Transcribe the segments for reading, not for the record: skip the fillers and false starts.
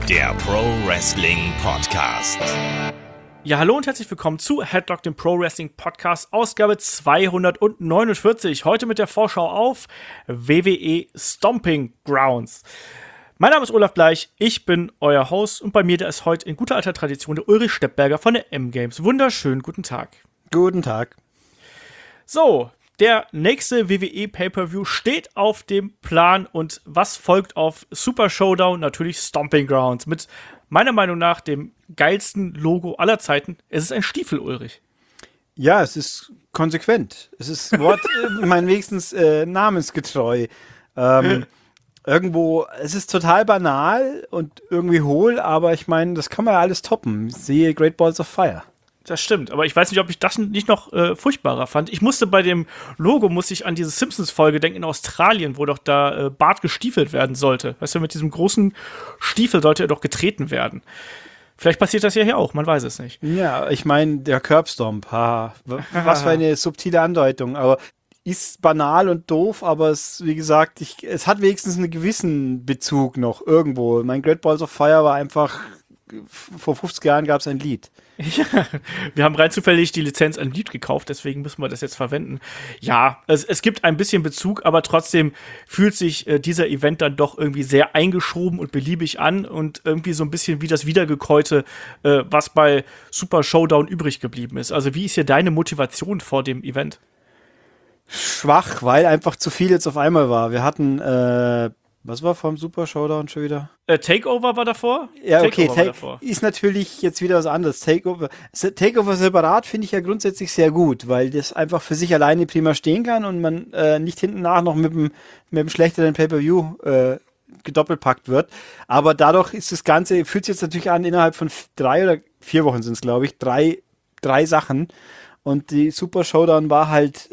der Pro Wrestling Podcast. Ja, hallo und herzlich willkommen zu Headlock, dem Pro Wrestling Podcast, Ausgabe 249. Heute mit der Vorschau auf WWE Stomping Grounds. Mein Name ist Olaf Bleich, ich bin euer Host und bei mir, der ist heute in guter alter Tradition der Ulrich Steppberger von der M-Games. Wunderschönen guten Tag. Guten Tag. So, der nächste WWE Pay-Per-View steht auf dem Plan und was folgt auf Super Showdown? Natürlich Stomping Grounds mit meiner Meinung nach dem geilsten Logo aller Zeiten. Es ist ein Stiefel, Ulrich. Ja, es ist konsequent. Es ist wenigstens namensgetreu. Irgendwo, es ist total banal und irgendwie hohl, aber ich meine, das kann man ja alles toppen. Siehe Great Balls of Fire. Das stimmt, aber ich weiß nicht, ob ich das nicht noch furchtbarer fand. Ich musste bei dem Logo an diese Simpsons-Folge denken in Australien, wo doch da Bart gestiefelt werden sollte. Weißt du, mit diesem großen Stiefel sollte er doch getreten werden. Vielleicht passiert das ja hier auch, man weiß es nicht. Ja, ich meine, der Curbstomp, was für eine subtile Andeutung, aber ist banal und doof, aber es, wie gesagt, es hat wenigstens einen gewissen Bezug noch irgendwo. Mein Great Balls of Fire war einfach, vor 50 Jahren gab es ein Lied. Ja, wir haben rein zufällig die Lizenz an Lied gekauft, deswegen müssen wir das jetzt verwenden. Ja, es gibt ein bisschen Bezug, aber trotzdem fühlt sich dieser Event dann doch irgendwie sehr eingeschoben und beliebig an und irgendwie so ein bisschen wie das Wiedergekäute, was bei Super Showdown übrig geblieben ist. Also wie ist hier deine Motivation vor dem Event? Schwach, weil einfach zu viel jetzt auf einmal war. Wir hatten, was war vom Super Showdown schon wieder? Takeover war davor? Ja, okay, ist natürlich jetzt wieder was anderes. Takeover separat finde ich ja grundsätzlich sehr gut, weil das einfach für sich alleine prima stehen kann und man nicht hinten nach noch mit dem schlechteren Pay-Per-View gedoppelpackt wird. Aber dadurch ist das Ganze, fühlt sich jetzt natürlich an, innerhalb von 3 oder 4 Wochen sind es, glaube ich, drei Sachen. Und die Super Showdown war halt,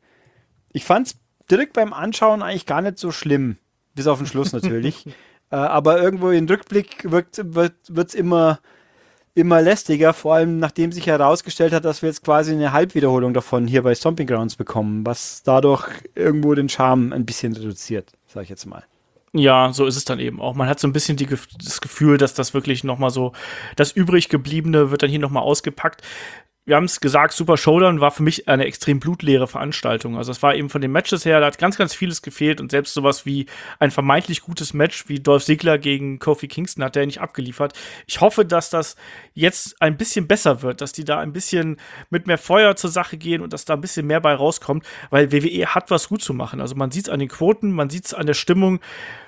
ich fand es direkt beim Anschauen eigentlich gar nicht so schlimm. Bis auf den Schluss natürlich. Aber irgendwo im Rückblick wird's immer lästiger, vor allem nachdem sich herausgestellt hat, dass wir jetzt quasi eine Halbwiederholung davon hier bei Stomping Grounds bekommen, was dadurch irgendwo den Charme ein bisschen reduziert, sag ich jetzt mal. Ja, so ist es dann eben auch. Man hat so ein bisschen das Gefühl, dass das wirklich nochmal so, das übriggebliebene wird dann hier nochmal ausgepackt. Wir haben es gesagt, Super Showdown war für mich eine extrem blutleere Veranstaltung. Also es war eben von den Matches her, da hat ganz, ganz vieles gefehlt und selbst sowas wie ein vermeintlich gutes Match wie Dolph Ziggler gegen Kofi Kingston hat der nicht abgeliefert. Ich hoffe, dass das jetzt ein bisschen besser wird, dass die da ein bisschen mit mehr Feuer zur Sache gehen und dass da ein bisschen mehr bei rauskommt, weil WWE hat was gut zu machen. Also man sieht es an den Quoten, man sieht es an der Stimmung.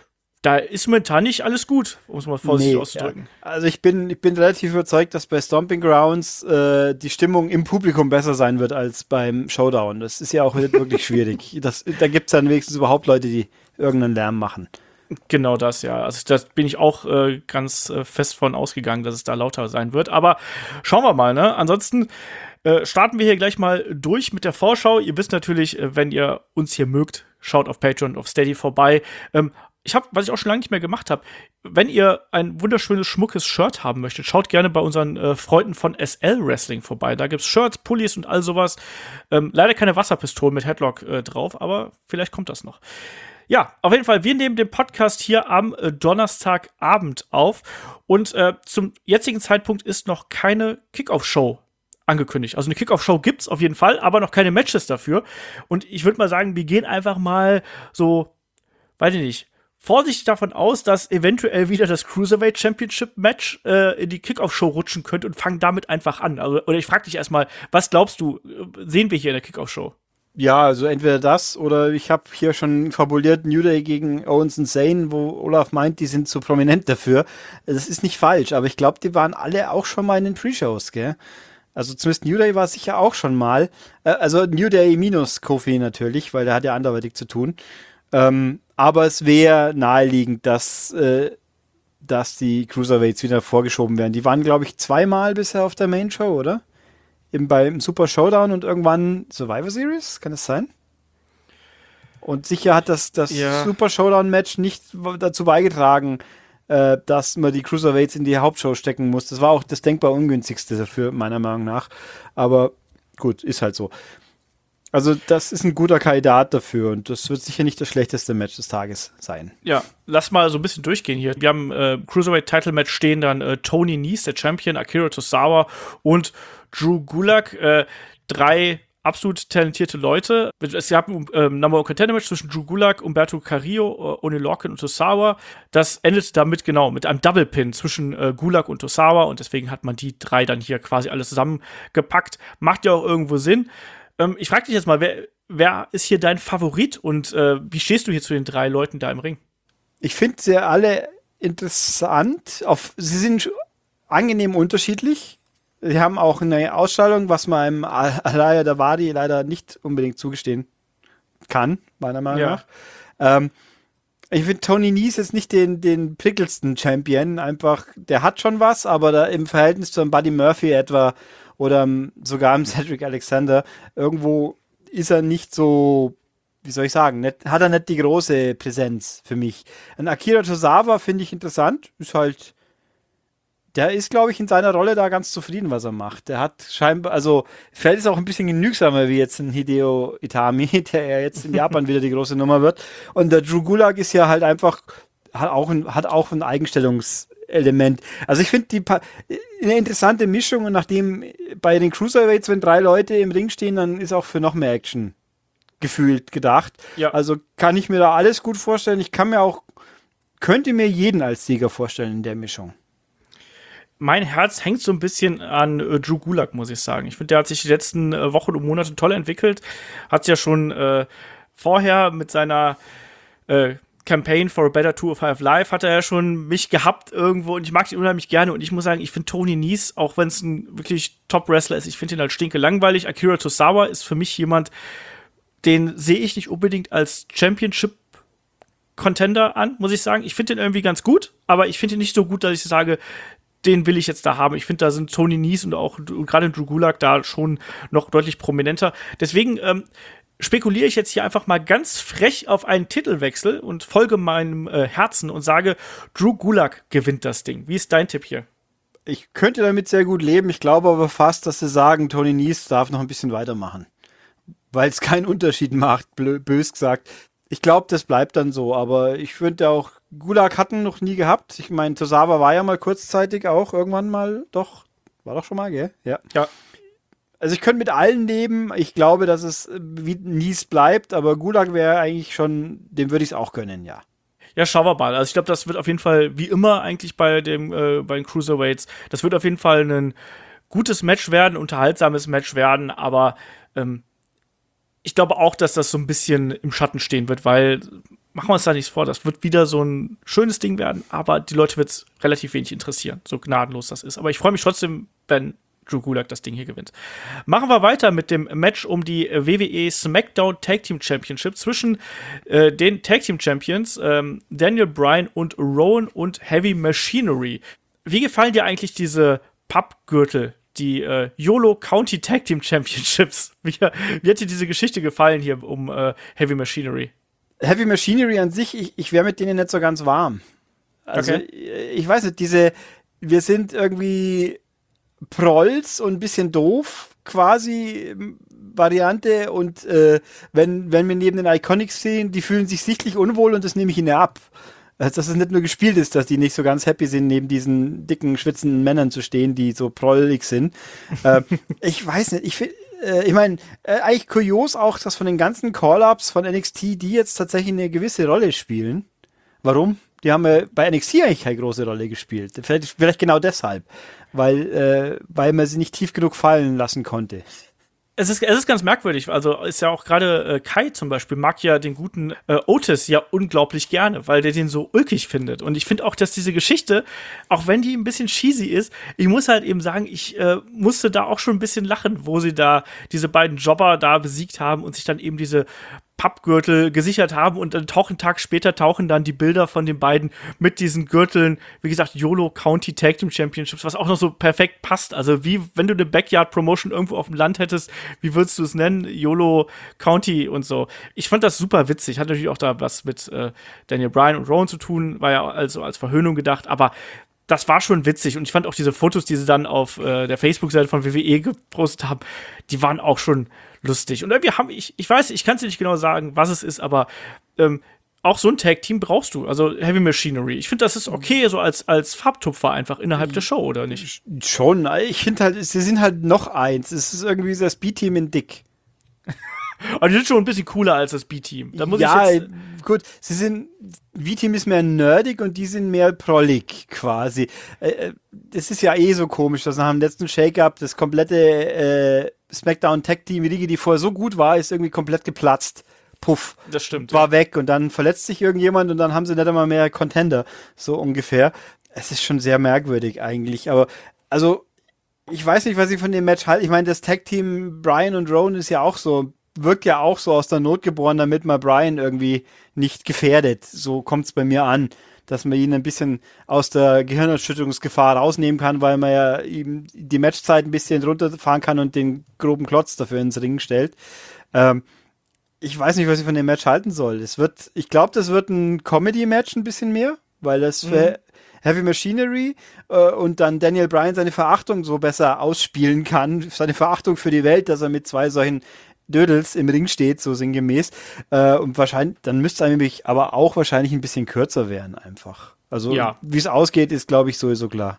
Da ist momentan nicht alles gut, um es mal vorsichtig auszudrücken. Ja. Also ich bin relativ überzeugt, dass bei Stomping Grounds die Stimmung im Publikum besser sein wird als beim Showdown. Das ist ja auch wirklich schwierig. Da gibt es dann wenigstens überhaupt Leute, die irgendeinen Lärm machen. Genau das, ja. Also da bin ich auch ganz fest von ausgegangen, dass es da lauter sein wird. Aber schauen wir mal, ne? Ansonsten starten wir hier gleich mal durch mit der Vorschau. Ihr wisst natürlich, wenn ihr uns hier mögt, schaut auf Patreon, auf Steady vorbei. Was ich auch schon lange nicht mehr gemacht habe, wenn ihr ein wunderschönes, schmuckes Shirt haben möchtet, schaut gerne bei unseren Freunden von SL Wrestling vorbei. Da gibt's Shirts, Pullis und all sowas. Leider keine Wasserpistolen mit Headlock drauf, aber vielleicht kommt das noch. Ja, auf jeden Fall, wir nehmen den Podcast hier am Donnerstagabend auf und zum jetzigen Zeitpunkt ist noch keine Kickoff-Show angekündigt. Also eine Kickoff-Show gibt's auf jeden Fall, aber noch keine Matches dafür. Und ich würde mal sagen, wir gehen einfach mal so, weiß ich nicht, vorsichtig davon aus, dass eventuell wieder das Cruiserweight Championship Match in die Kickoff-Show rutschen könnte und fangen damit einfach an. Also, oder ich frage dich erstmal, was glaubst du, sehen wir hier in der Kickoff-Show? Ja, also entweder das oder ich habe hier schon fabuliert New Day gegen Owens und Zayn, wo Olaf meint, die sind zu prominent dafür. Das ist nicht falsch, aber ich glaube, die waren alle auch schon mal in den Pre-Shows, gell? Also zumindest New Day war sicher auch schon mal. Also New Day minus Kofi natürlich, weil der hat ja anderweitig zu tun. Aber es wäre naheliegend, dass die Cruiserweights wieder vorgeschoben werden. Die waren, glaube ich, 2-mal bisher auf der Main Show, oder? Beim Super Showdown und irgendwann Survivor Series, kann das sein? Und sicher hat das Super Showdown-Match nicht dazu beigetragen, dass man die Cruiserweights in die Hauptshow stecken muss. Das war auch das denkbar ungünstigste dafür, meiner Meinung nach. Aber gut, ist halt so. Also das ist ein guter Kandidat dafür und das wird sicher nicht das schlechteste Match des Tages sein. Ja, lass mal so ein bisschen durchgehen hier. Wir haben Cruiserweight-Title-Match stehen dann Tony Nese, der Champion, Akira Tozawa und Drew Gulak. 3 absolut talentierte Leute. Es gab ein Number One Contender Match zwischen Drew Gulak, Umberto Carrillo, Oney Lorcan und Tozawa. Das endet damit mit einem Double Pin zwischen Gulak und Tozawa und deswegen hat man die 3 dann hier quasi alles zusammengepackt. Macht ja auch irgendwo Sinn. Ich frage dich jetzt mal, wer ist hier dein Favorit und wie stehst du hier zu den 3 Leuten da im Ring? Ich finde sie alle interessant. Sie sind angenehm unterschiedlich. Sie haben auch eine Ausstrahlung, was man einem Alaya Dawadi leider nicht unbedingt zugestehen kann, meiner Meinung nach. Ich finde Tony Nese jetzt nicht den prickelsten Champion. Einfach, der hat schon was, aber da im Verhältnis zu einem Buddy Murphy etwa oder sogar einem Cedric Alexander, irgendwo ist er nicht so, wie soll ich sagen, hat er nicht die große Präsenz für mich. Ein Akira Tozawa finde ich interessant, der ist, glaube ich, in seiner Rolle da ganz zufrieden, was er macht. Der hat scheinbar, also vielleicht ist er auch ein bisschen genügsamer wie jetzt ein Hideo Itami, der ja jetzt in Japan wieder die große Nummer wird. Und der Drew Gulak ist ja halt einfach, hat auch ein Eigenstellungselement. Also ich finde eine interessante Mischung und nachdem bei den Cruiserweights, wenn 3 Leute im Ring stehen, dann ist auch für noch mehr Action gefühlt gedacht. Ja. Also kann ich mir da alles gut vorstellen. Ich könnte mir jeden als Sieger vorstellen in der Mischung. Mein Herz hängt so ein bisschen an Drew Gulak, muss ich sagen. Ich finde, der hat sich die letzten Wochen und Monate toll entwickelt. Hat ja schon vorher mit seiner Campaign for a Better 205 Live hat er ja schon mich gehabt irgendwo und ich mag ihn unheimlich gerne und ich muss sagen, ich finde Tony Nese, auch wenn es ein wirklich Top-Wrestler ist, ich finde ihn halt stinke langweilig. Akira Tozawa ist für mich jemand, den sehe ich nicht unbedingt als Championship-Contender an, muss ich sagen. Ich finde den irgendwie ganz gut, aber ich finde ihn nicht so gut, dass ich sage, den will ich jetzt da haben. Ich finde, da sind Tony Nese und auch gerade Drew Gulak da schon noch deutlich prominenter. Deswegen spekuliere ich jetzt hier einfach mal ganz frech auf einen Titelwechsel und folge meinem Herzen und sage, Drew Gulak gewinnt das Ding. Wie ist dein Tipp hier? Ich könnte damit sehr gut leben. Ich glaube aber fast, dass sie sagen, Tony Nese darf noch ein bisschen weitermachen. Weil es keinen Unterschied macht, bös gesagt. Ich glaube, das bleibt dann so. Aber ich finde auch, Gulak hatten noch nie gehabt. Ich meine, Tozawa war ja mal kurzzeitig auch irgendwann mal, war doch schon mal, gell? Ja. Also ich könnte mit allen leben. Ich glaube, dass es wie Nese bleibt, aber Gulak wäre eigentlich schon, dem würde ich es auch gönnen, ja. Ja, schauen wir mal. Also ich glaube, das wird auf jeden Fall, wie immer eigentlich bei den Cruiserweights, das wird auf jeden Fall ein gutes Match werden, unterhaltsames Match werden, aber ich glaube auch, dass das so ein bisschen im Schatten stehen wird, weil, machen wir uns da nichts vor, das wird wieder so ein schönes Ding werden, aber die Leute wird es relativ wenig interessieren, so gnadenlos das ist. Aber ich freue mich trotzdem, wenn Drew Gulak das Ding hier gewinnt. Machen wir weiter mit dem Match um die WWE SmackDown Tag Team Championship zwischen den Tag Team Champions Daniel Bryan und Rowan und Heavy Machinery. Wie gefallen dir eigentlich diese Pappgürtel, die YOLO County Tag Team Championships? Wie hat dir diese Geschichte gefallen hier um Heavy Machinery? Heavy Machinery an sich, ich wäre mit denen nicht so ganz warm. Also, okay. Ich weiß nicht, wir sind irgendwie Prolls und ein bisschen doof quasi Variante und wenn wir neben den Iconics sehen, die fühlen sich sichtlich unwohl und das nehme ich ihnen ab. Also, dass es nicht nur gespielt ist, dass die nicht so ganz happy sind, neben diesen dicken, schwitzenden Männern zu stehen, die so prollig sind. Ich weiß nicht, ich meine, eigentlich kurios auch, dass von den ganzen Call-Ups von NXT, die jetzt tatsächlich eine gewisse Rolle spielen. Warum? Die haben ja bei NXT eigentlich keine große Rolle gespielt. Vielleicht genau deshalb. Weil man sie nicht tief genug fallen lassen konnte. Es ist ganz merkwürdig, also ist ja auch gerade Kai zum Beispiel mag ja den guten Otis ja unglaublich gerne, weil der den so ulkig findet. Und ich finde auch, dass diese Geschichte, auch wenn die ein bisschen cheesy ist, ich muss halt eben sagen, ich musste da auch schon ein bisschen lachen, wo sie da diese beiden Jobber da besiegt haben und sich dann eben diese Pappgürtel gesichert haben und einen Tag später tauchen dann die Bilder von den beiden mit diesen Gürteln, wie gesagt, YOLO County Tag Team Championships, was auch noch so perfekt passt. Also wie, wenn du eine Backyard-Promotion irgendwo auf dem Land hättest, wie würdest du es nennen? YOLO County und so. Ich fand das super witzig. Hat natürlich auch da was mit Daniel Bryan und Rowan zu tun, war ja also als Verhöhnung gedacht, aber das war schon witzig. Und ich fand auch diese Fotos, die sie dann auf der Facebook-Seite von WWE gepostet haben, die waren auch schon lustig. Und irgendwie ich weiß, ich kann es dir nicht genau sagen, was es ist, aber auch so ein Tag-Team brauchst du. Also Heavy Machinery. Ich finde, das ist okay, so als Farbtupfer einfach innerhalb der Show, oder nicht? Schon. Ich finde halt, sie sind halt noch eins. Es ist irgendwie das B-Team in dick. Aber die sind schon ein bisschen cooler als das B-Team. Da muss ja, ich jetzt gut. V-Team ist mehr nerdig und die sind mehr prollig quasi. Das ist ja so komisch, dass nach dem letzten Shake-Up das komplette SmackDown-Tag-Team-Riege, die vorher so gut war, ist irgendwie komplett geplatzt. Puff. Das stimmt. War weg und dann verletzt sich irgendjemand und dann haben sie nicht einmal mehr Contender. So ungefähr. Es ist schon sehr merkwürdig eigentlich. Aber, also, ich weiß nicht, was ich von dem Match halte. Ich meine, das Tag-Team Bryan und Rowan ist ja auch so, wirkt ja auch so aus der Not geboren, damit man Bryan irgendwie nicht gefährdet. So kommt es bei mir an, dass man ihn ein bisschen aus der Gehirnerschütterungsgefahr rausnehmen kann, weil man ja ihm die Matchzeit ein bisschen runterfahren kann und den groben Klotz dafür ins Ring stellt. Ich weiß nicht, was ich von dem Match halten soll. Ich glaube, das wird ein Comedy-Match ein bisschen mehr, weil das für Heavy Machinery und dann Daniel Bryan seine Verachtung so besser ausspielen kann, seine Verachtung für die Welt, dass er mit zwei solchen Dödels im Ring steht, so sinngemäß. Und wahrscheinlich, dann müsste es nämlich aber auch wahrscheinlich ein bisschen kürzer werden einfach. Also, Ja. wie es ausgeht, ist, glaube ich, sowieso klar.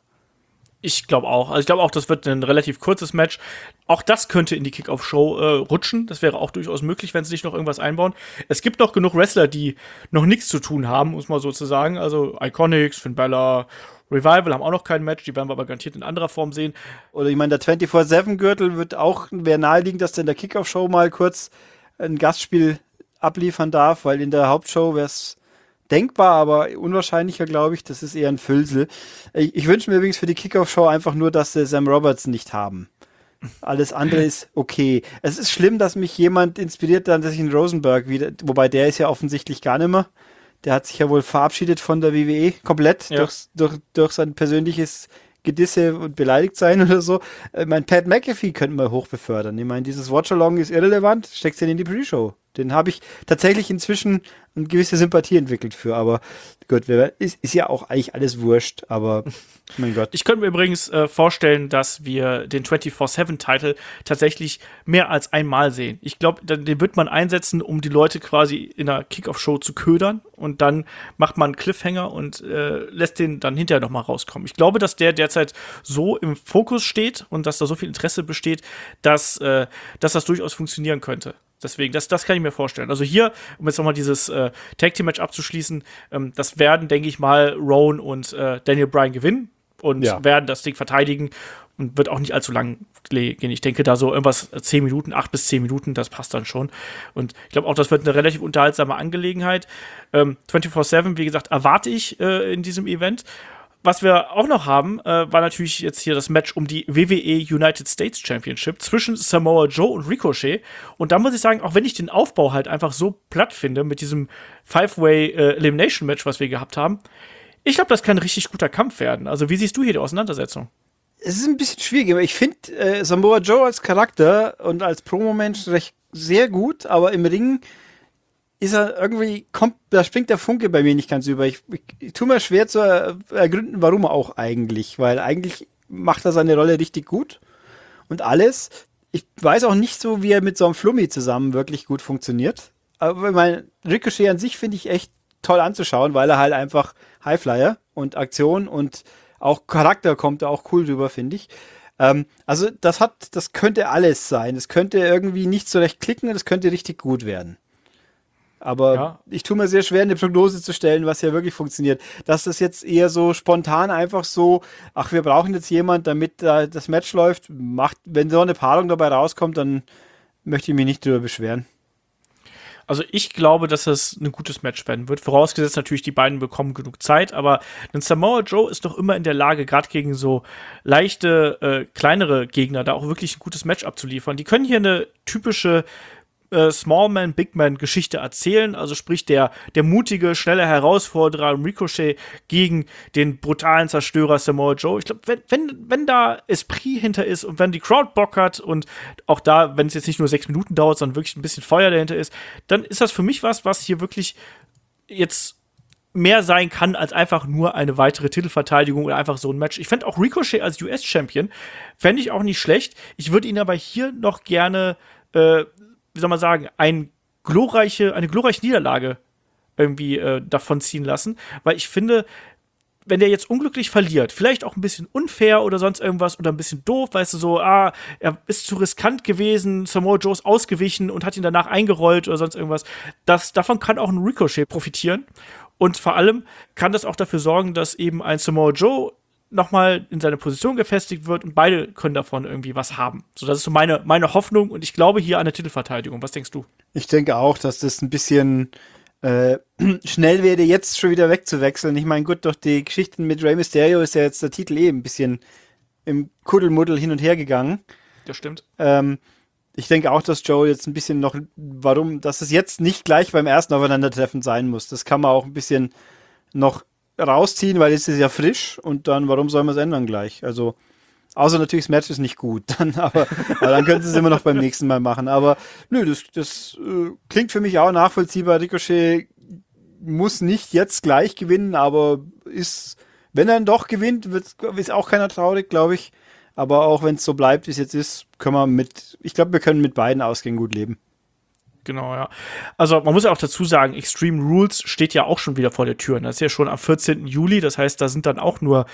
Ich glaube auch. Also ich glaube auch, das wird ein relativ kurzes Match. Auch das könnte in die Kickoff-Show rutschen. Das wäre auch durchaus möglich, wenn sie nicht noch irgendwas einbauen. Es gibt noch genug Wrestler, die noch nichts zu tun haben, muss man so zu sagen. Also Iconics, Finn Balor, Revival haben auch noch kein Match. Die werden wir aber garantiert in anderer Form sehen. Oder ich meine, der 24/7-Gürtel wäre naheliegend, dass der in der Kickoff-Show mal kurz ein Gastspiel abliefern darf, weil in der Hauptshow wäre es denkbar, aber unwahrscheinlicher, glaube ich. Das ist eher ein Füllsel. Ich wünsche mir übrigens für die Kickoff-Show einfach nur, dass sie Sam Roberts nicht haben. Alles andere ist okay. Es ist schlimm, dass mich jemand inspiriert hat, dass ich in Rosenberg wieder, wobei der ist ja offensichtlich gar nicht mehr. Der hat sich ja wohl verabschiedet von der WWE komplett durch sein persönliches Gedisse und beleidigt sein oder so. Mein Pat McAfee könnten wir hochbefördern. Ich meine, dieses Watch-Along ist irrelevant, steckst den in die Pre-Show. Den habe ich tatsächlich inzwischen eine gewisse Sympathie entwickelt für, aber gut, ist ja auch eigentlich alles wurscht, aber mein Gott. Ich könnte mir übrigens vorstellen, dass wir den 24/7-Title tatsächlich mehr als einmal sehen. Ich glaube, den wird man einsetzen, um die Leute quasi in der Kickoff-Show zu ködern und dann macht man einen Cliffhanger und lässt den dann hinterher noch mal rauskommen. Ich glaube, dass der derzeit so im Fokus steht und dass da so viel Interesse besteht, dass das durchaus funktionieren könnte. Deswegen, das kann ich mir vorstellen. Also hier, um jetzt nochmal dieses Tag-Team-Match abzuschließen, das werden, denke ich mal, Rowan und Daniel Bryan gewinnen und werden das Ding verteidigen und wird auch nicht allzu lang gehen. Ich denke, da so irgendwas 10 Minuten, 8 bis 10 Minuten, das passt dann schon. Und ich glaube auch, das wird eine relativ unterhaltsame Angelegenheit. 24/7, wie gesagt, erwarte ich in diesem Event. Was wir auch noch haben, war natürlich jetzt hier das Match um die WWE United States Championship zwischen Samoa Joe und Ricochet. Und da muss ich sagen, auch wenn ich den Aufbau halt einfach so platt finde mit diesem Five-Way Elimination Match, was wir gehabt haben, ich glaube, das kann ein richtig guter Kampf werden. Also wie siehst du hier die Auseinandersetzung? Es ist ein bisschen schwierig, aber ich finde Samoa Joe als Charakter und als Promo-Mensch sehr gut, aber im Ring ist er irgendwie, da springt der Funke bei mir nicht ganz über. Ich tue mir schwer zu ergründen, warum auch eigentlich, weil eigentlich macht er seine Rolle richtig gut und alles. Ich weiß auch nicht so, wie er mit so einem Flummi zusammen wirklich gut funktioniert. Aber mein Ricochet an sich finde ich echt toll anzuschauen, weil er halt einfach Highflyer und Aktion und auch Charakter kommt da auch cool rüber, finde ich. Also das könnte alles sein. Es könnte irgendwie nicht so recht klicken und es könnte richtig gut werden. Aber ich tue mir sehr schwer, eine Prognose zu stellen, was ja wirklich funktioniert. Dass das jetzt eher so spontan einfach so, ach, wir brauchen jetzt jemand, damit das Match läuft, wenn so eine Paarung dabei rauskommt, dann möchte ich mich nicht drüber beschweren. Also ich glaube, dass es ein gutes Match werden wird. Vorausgesetzt natürlich, die beiden bekommen genug Zeit. Aber ein Samoa Joe ist doch immer in der Lage, gerade gegen so leichte, kleinere Gegner, da auch wirklich ein gutes Match abzuliefern. Die können hier eine typische Small-Man, Big-Man-Geschichte erzählen. Also sprich, der mutige, schnelle Herausforderer Ricochet gegen den brutalen Zerstörer Samoa Joe. Ich glaube, wenn da Esprit hinter ist und wenn die Crowd Bock hat und auch da, wenn es jetzt nicht nur 6 Minuten dauert, sondern wirklich ein bisschen Feuer dahinter ist, dann ist das für mich was hier wirklich jetzt mehr sein kann als einfach nur eine weitere Titelverteidigung oder einfach so ein Match. Ich fände auch Ricochet als US-Champion, fände ich auch nicht schlecht. Ich würde ihn aber hier noch gerne, wie soll man sagen, eine glorreiche Niederlage irgendwie davon ziehen lassen, weil ich finde, wenn der jetzt unglücklich verliert, vielleicht auch ein bisschen unfair oder sonst irgendwas oder ein bisschen doof, weißt du, so, er ist zu riskant gewesen, Samoa Joe ist ausgewichen und hat ihn danach eingerollt oder sonst irgendwas, davon kann auch ein Ricochet profitieren. Und vor allem kann das auch dafür sorgen, dass eben ein Samoa Joe nochmal in seine Position gefestigt wird und beide können davon irgendwie was haben. So, das ist so meine Hoffnung und ich glaube hier an der Titelverteidigung. Was denkst du? Ich denke auch, dass das ein bisschen schnell wäre, jetzt schon wieder wegzuwechseln. Ich meine, gut, durch die Geschichten mit Rey Mysterio ist ja jetzt der Titel ein bisschen im Kuddelmuddel hin und her gegangen. Das stimmt. Ich denke auch, dass Joe jetzt ein bisschen noch, dass es jetzt nicht gleich beim ersten Aufeinandertreffen sein muss. Das kann man auch ein bisschen noch rausziehen, weil es ist ja frisch und dann, warum soll man es ändern gleich? Also, außer natürlich, das Match ist nicht gut, aber dann können sie es immer noch beim nächsten Mal machen. Aber nö, das klingt für mich auch nachvollziehbar. Ricochet muss nicht jetzt gleich gewinnen, aber wenn er dann doch gewinnt, ist auch keiner traurig, glaube ich. Aber auch wenn es so bleibt, wie es jetzt ist, wir können mit beiden Ausgängen gut leben. Genau, ja. Also man muss ja auch dazu sagen, Extreme Rules steht ja auch schon wieder vor der Tür. Das ist ja schon am 14. Juli, das heißt, da sind dann auch nur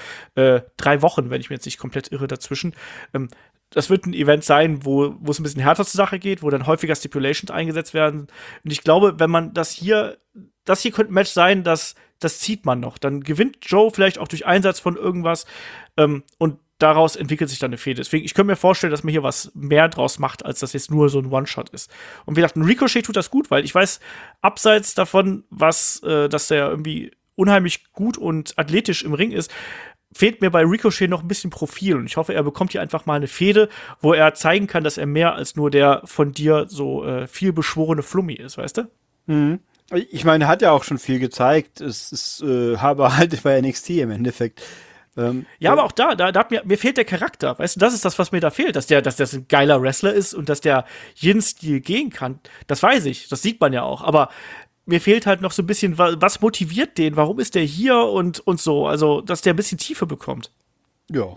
3 Wochen, wenn ich mir jetzt nicht komplett irre, dazwischen. Das wird ein Event sein, wo es ein bisschen härter zur Sache geht, wo dann häufiger Stipulations eingesetzt werden. Und ich glaube, wenn man das hier könnte ein Match sein, das zieht man noch. Dann gewinnt Joe vielleicht auch durch Einsatz von irgendwas und daraus entwickelt sich dann eine Fehde. Deswegen, ich könnte mir vorstellen, dass man hier was mehr draus macht, als das jetzt nur so ein One-Shot ist. Und wie gesagt, ein Ricochet tut das gut, weil ich weiß, abseits davon, dass der irgendwie unheimlich gut und athletisch im Ring ist, fehlt mir bei Ricochet noch ein bisschen Profil. Und ich hoffe, er bekommt hier einfach mal eine Fehde, wo er zeigen kann, dass er mehr als nur der von dir so viel beschworene Flummi ist, weißt du? Mhm. Ich meine, er hat ja auch schon viel gezeigt. Es ist aber halt bei NXT im Endeffekt. Ja, aber auch da hat mir fehlt der Charakter. Weißt du, das ist das, was mir da fehlt. Dass der ein geiler Wrestler ist und dass der jeden Stil gehen kann. Das weiß ich. Das sieht man ja auch. Aber mir fehlt halt noch so ein bisschen, was motiviert den? Warum ist der hier und so? Also, dass der ein bisschen Tiefe bekommt. Ja.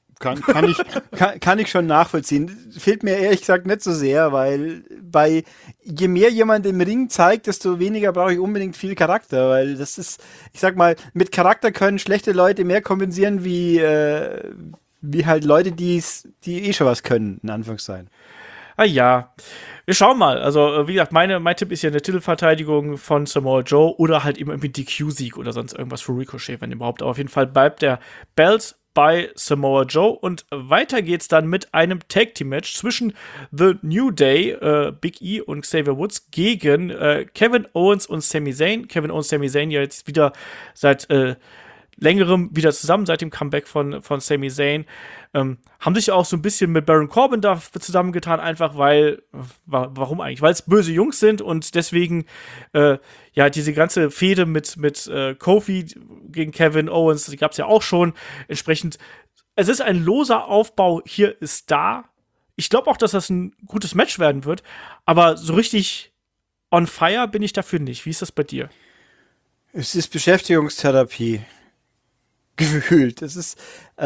Kann ich schon nachvollziehen. Fehlt mir ehrlich gesagt nicht so sehr, weil je mehr jemand im Ring zeigt, desto weniger brauche ich unbedingt viel Charakter, weil das ist, ich sag mal, mit Charakter können schlechte Leute mehr kompensieren wie halt Leute, die schon was können, in Anführungszeichen. Ah ja, wir schauen mal. Also, wie gesagt, mein Tipp ist ja eine Titelverteidigung von Samoa Joe oder halt eben irgendwie DQ-Sieg oder sonst irgendwas für Ricochet, wenn überhaupt. Aber auf jeden Fall bleibt der Belt bei Samoa Joe und weiter geht's dann mit einem Tag-Team-Match zwischen The New Day, Big E und Xavier Woods gegen Kevin Owens und Sami Zayn. Kevin Owens, Sami Zayn ja jetzt wieder seit längerem wieder zusammen, seit dem Comeback von Sami Zayn. Haben sich auch so ein bisschen mit Baron Corbin da zusammengetan, einfach warum eigentlich? Weil es böse Jungs sind und deswegen diese ganze Fehde mit Kofi gegen Kevin Owens, die gab es ja auch schon. Entsprechend, es ist ein loser Aufbau, hier ist da. Ich glaube auch, dass das ein gutes Match werden wird, aber so richtig on fire bin ich dafür nicht. Wie ist das bei dir? Es ist Beschäftigungstherapie. Gefühlt. Es ist,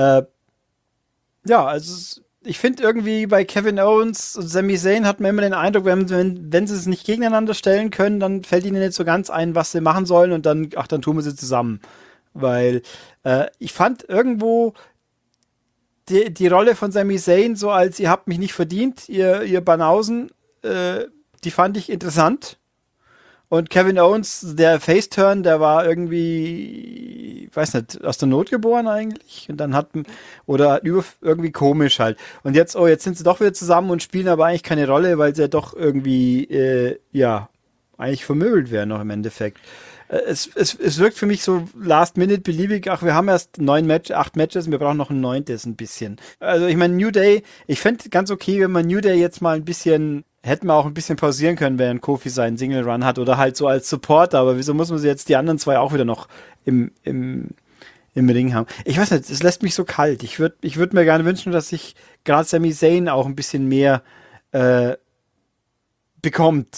ich finde irgendwie bei Kevin Owens und Sami Zayn hat man immer den Eindruck, wenn sie es nicht gegeneinander stellen können, dann fällt ihnen nicht so ganz ein, was sie machen sollen und dann tun wir sie zusammen. Weil ich fand irgendwo die Rolle von Sami Zayn so als ihr habt mich nicht verdient, ihr Banausen, die fand ich interessant. Und Kevin Owens, der Face-Turn, der war irgendwie, ich weiß nicht, aus der Not geboren eigentlich. Und dann irgendwie komisch halt. Und jetzt sind sie doch wieder zusammen und spielen aber eigentlich keine Rolle, weil sie ja doch irgendwie, eigentlich vermöbelt werden noch im Endeffekt. Es wirkt für mich so last-minute beliebig. Ach, wir haben erst 8 Matches und wir brauchen noch ein 9. ein bisschen. Also ich meine, New Day, ich fände ganz okay, wenn man New Day jetzt mal hätten wir auch ein bisschen pausieren können, während Kofi seinen Single-Run hat oder halt so als Supporter, aber wieso muss man jetzt die anderen 2 auch wieder noch im Ring haben? Ich weiß nicht, es lässt mich so kalt. Ich würd mir gerne wünschen, dass sich gerade Sami Zayn auch ein bisschen mehr bekommt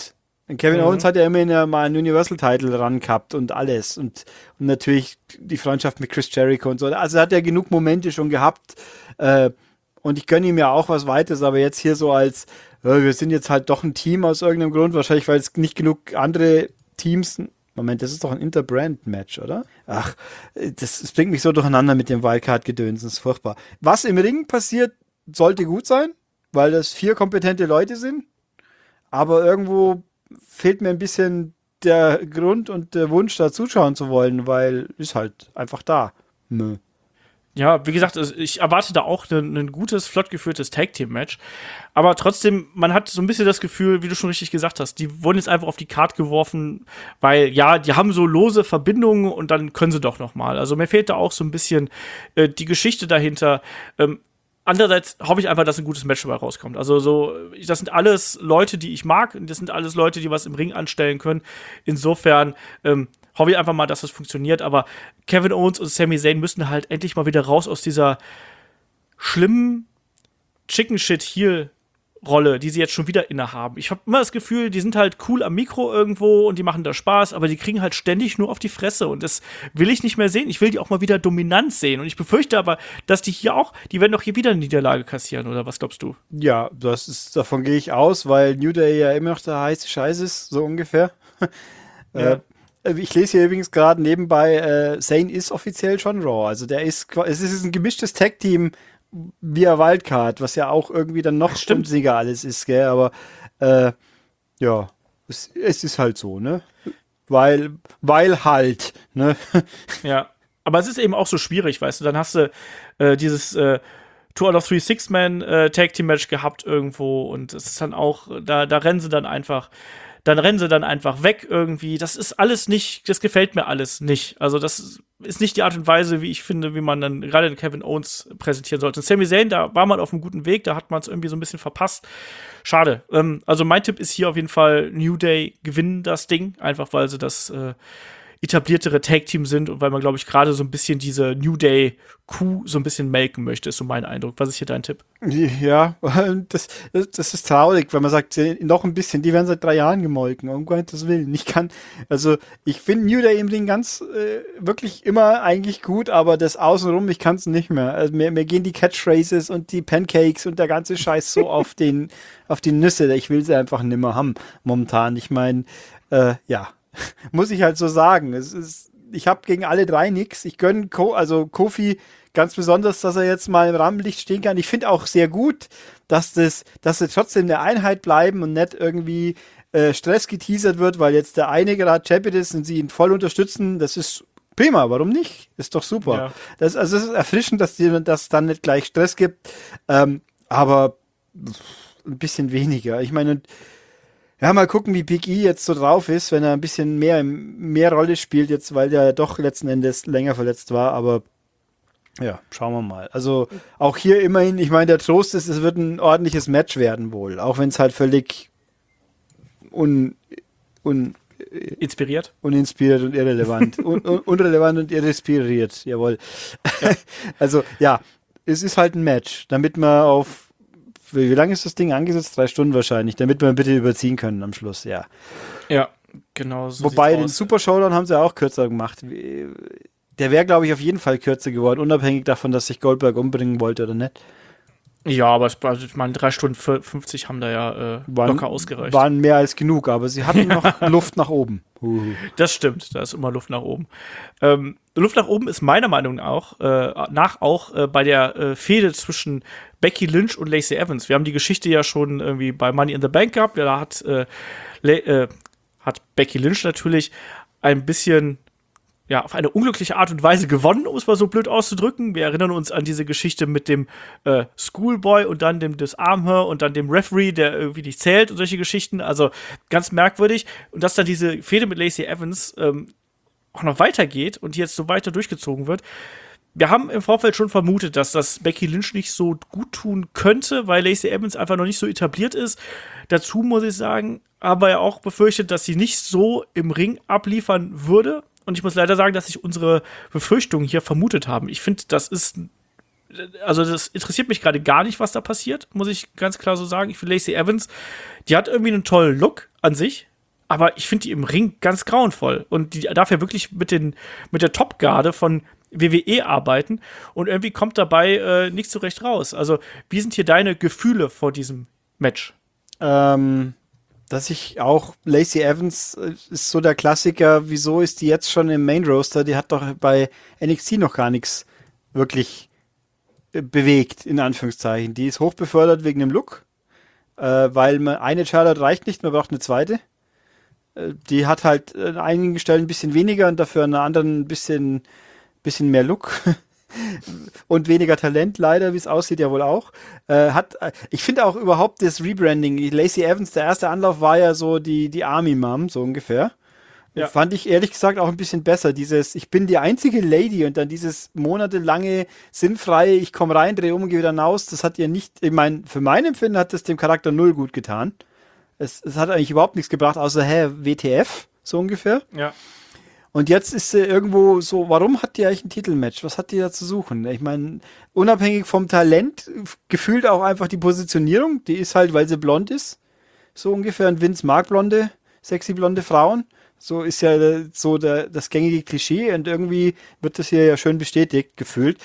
Kevin Owens hat ja immerhin mal einen Universal-Title ran gehabt und alles. Und natürlich die Freundschaft mit Chris Jericho und so. Also hat er genug Momente schon gehabt. Und ich gönne ihm ja auch was Weiteres, aber jetzt hier so als, wir sind jetzt halt doch ein Team aus irgendeinem Grund. Wahrscheinlich, weil es nicht genug andere Teams. Moment, das ist doch ein Interbrand-Match, oder? Ach, das bringt mich so durcheinander mit dem Wildcard-Gedöns. Das ist furchtbar. Was im Ring passiert, sollte gut sein, weil das 4 kompetente Leute sind. Aber irgendwo fehlt mir ein bisschen der Grund und der Wunsch, da zuschauen zu wollen, weil ist halt einfach da. Nö. Ja, wie gesagt, ich erwarte da auch ein gutes, flott geführtes Tag-Team-Match. Aber trotzdem, man hat so ein bisschen das Gefühl, wie du schon richtig gesagt hast, die wurden jetzt einfach auf die Karte geworfen, weil, ja, die haben so lose Verbindungen und dann können sie doch noch mal. Also mir fehlt da auch so ein bisschen die Geschichte dahinter. Andererseits hoffe ich einfach, dass ein gutes Match dabei rauskommt. Also das sind alles Leute, die ich mag. Und das sind alles Leute, die was im Ring anstellen können. Insofern hoffe ich einfach mal, dass das funktioniert. Aber Kevin Owens und Sami Zayn müssen halt endlich mal wieder raus aus dieser schlimmen Chicken-Shit-Heel-Rolle, die sie jetzt schon wieder innehaben. Ich habe immer das Gefühl, die sind halt cool am Mikro irgendwo und die machen da Spaß, aber die kriegen halt ständig nur auf die Fresse und das will ich nicht mehr sehen. Ich will die auch mal wieder dominant sehen und ich befürchte aber, dass die werden doch hier wieder eine Niederlage kassieren, oder was glaubst du? Ja, davon gehe ich aus, weil New Day ja immer noch der heiße Scheiß ist, so ungefähr. Ja. Ich lese hier übrigens gerade nebenbei, Zayn ist offiziell schon Raw. Also es ist ein gemischtes Tag-Team via Wildcard, was ja auch irgendwie dann noch stimmiger alles ist, gell? Aber ja, es ist halt so, ne? Weil halt, ne? Ja, aber es ist eben auch so schwierig, weißt du, dann hast du dieses 2 out of 3 Six-Man Tag Team Match gehabt irgendwo und es ist dann auch, da rennen sie dann einfach weg irgendwie. Das ist alles nicht, das gefällt mir alles nicht. Also das ist nicht die Art und Weise, wie ich finde, wie man dann gerade den Kevin Owens präsentieren sollte. Und Sami Zayn, da war man auf einem guten Weg, da hat man es irgendwie so ein bisschen verpasst. Schade. Also mein Tipp ist hier auf jeden Fall, New Day gewinnen das Ding, einfach weil sie das etabliertere Tag-Team sind und weil man, glaube ich, gerade so ein bisschen diese New Day-Kuh so ein bisschen melken möchte, ist so mein Eindruck. Was ist hier dein Tipp? Ja, das ist traurig, wenn man sagt, noch ein bisschen, die werden seit 3 Jahren gemolken, um Gottes Willen. Ich finde New Day im Ring ganz, wirklich immer eigentlich gut, aber das Außenrum, ich kann es nicht mehr. Also mir gehen die Catchphrases und die Pancakes und der ganze Scheiß so auf die Nüsse, ich will sie einfach nimmer haben, momentan. Ich meine, ja, muss ich halt so sagen. Ich habe gegen alle 3 nix. Ich gönne Kofi ganz besonders, dass er jetzt mal im Rampenlicht stehen kann. Ich finde auch sehr gut, dass sie trotzdem eine Einheit bleiben und nicht irgendwie Stress geteasert wird, weil jetzt der eine gerade Champion ist und sie ihn voll unterstützen. Das ist prima, warum nicht? Ist doch super. Ja. Das ist erfrischend, dass es dann nicht gleich Stress gibt. Aber ein bisschen weniger. Ich meine, ja, mal gucken, wie Big E jetzt so drauf ist, wenn er ein bisschen mehr Rolle spielt, jetzt, weil der doch letzten Endes länger verletzt war, aber ja, schauen wir mal. Also auch hier immerhin, ich meine, der Trost ist, es wird ein ordentliches Match werden wohl, auch wenn es halt völlig Inspiriert? Uninspiriert und irrelevant. Unrelevant und irrespiriert, jawohl. Ja. Also ja, es ist halt ein Match, damit man wie lange ist das Ding angesetzt? 3 Stunden wahrscheinlich, damit wir bitte überziehen können am Schluss, ja. Ja, genau so. Wobei den Super Showdown haben sie auch kürzer gemacht. Der wäre, glaube ich, auf jeden Fall kürzer geworden, unabhängig davon, dass sich Goldberg umbringen wollte oder nicht. Ja, aber ich meine, 3 Stunden 50 haben da ja locker ausgereicht. Waren mehr als genug, aber sie hatten noch Luft nach oben. Das stimmt, da ist immer Luft nach oben. Luft nach oben ist meiner Meinung nach auch bei der Fehde zwischen Becky Lynch und Lacey Evans. Wir haben die Geschichte ja schon irgendwie bei Money in the Bank gehabt. Da hat Becky Lynch natürlich ein bisschen auf eine unglückliche Art und Weise gewonnen, um es mal so blöd auszudrücken. Wir erinnern uns an diese Geschichte mit dem Schoolboy und dann dem Disarmher und dann dem Referee, der irgendwie nicht zählt und solche Geschichten. Also ganz merkwürdig. Und dass dann diese Fehde mit Lacey Evans auch noch weitergeht und jetzt so weiter durchgezogen wird. Wir haben im Vorfeld schon vermutet, dass das Becky Lynch nicht so gut tun könnte, weil Lacey Evans einfach noch nicht so etabliert ist. Dazu muss ich sagen, aber ja auch befürchtet, dass sie nicht so im Ring abliefern würde. Und ich muss leider sagen, dass sich unsere Befürchtungen hier vermutet haben. Ich finde, das interessiert mich gerade gar nicht, was da passiert, muss ich ganz klar so sagen. Ich finde Lacey Evans, die hat irgendwie einen tollen Look an sich. aber ich finde die im Ring ganz grauenvoll. Und die darf ja wirklich mit der Top-Garde von WWE arbeiten und irgendwie kommt dabei nicht so recht raus. Also, wie sind hier deine Gefühle vor diesem Match? Dass ich auch Lacey Evans ist so der Klassiker, wieso ist die jetzt schon im Main Roster? Die hat doch bei NXT noch gar nichts wirklich bewegt, in Anführungszeichen. Die ist hochbefördert wegen dem Look, weil eine Charlotte reicht nicht, man braucht eine zweite. Die hat halt an einigen Stellen ein bisschen weniger und dafür an der anderen ein bisschen mehr Look. Und weniger Talent, leider, wie es aussieht, ja wohl auch. Ich finde auch überhaupt das Rebranding, Lacey Evans, der erste Anlauf war ja so die Army-Mom, so ungefähr. Ja. Fand ich ehrlich gesagt auch ein bisschen besser. Ich bin die einzige Lady und dann dieses monatelange, sinnfreie, ich komme rein, drehe um und gehe wieder hinaus, das hat ihr nicht, ich meine, für mein Empfinden hat das dem Charakter null gut getan. Es hat eigentlich überhaupt nichts gebracht, außer, WTF, so ungefähr. Ja. Und jetzt ist sie irgendwo so, warum hat die eigentlich ein Titelmatch? Was hat die da zu suchen? Ich meine, unabhängig vom Talent, gefühlt auch einfach die Positionierung, die ist halt, weil sie blond ist, so ungefähr. Und Vince mag blonde, sexy blonde Frauen. So ist ja so das gängige Klischee und irgendwie wird das hier ja schön bestätigt, gefühlt.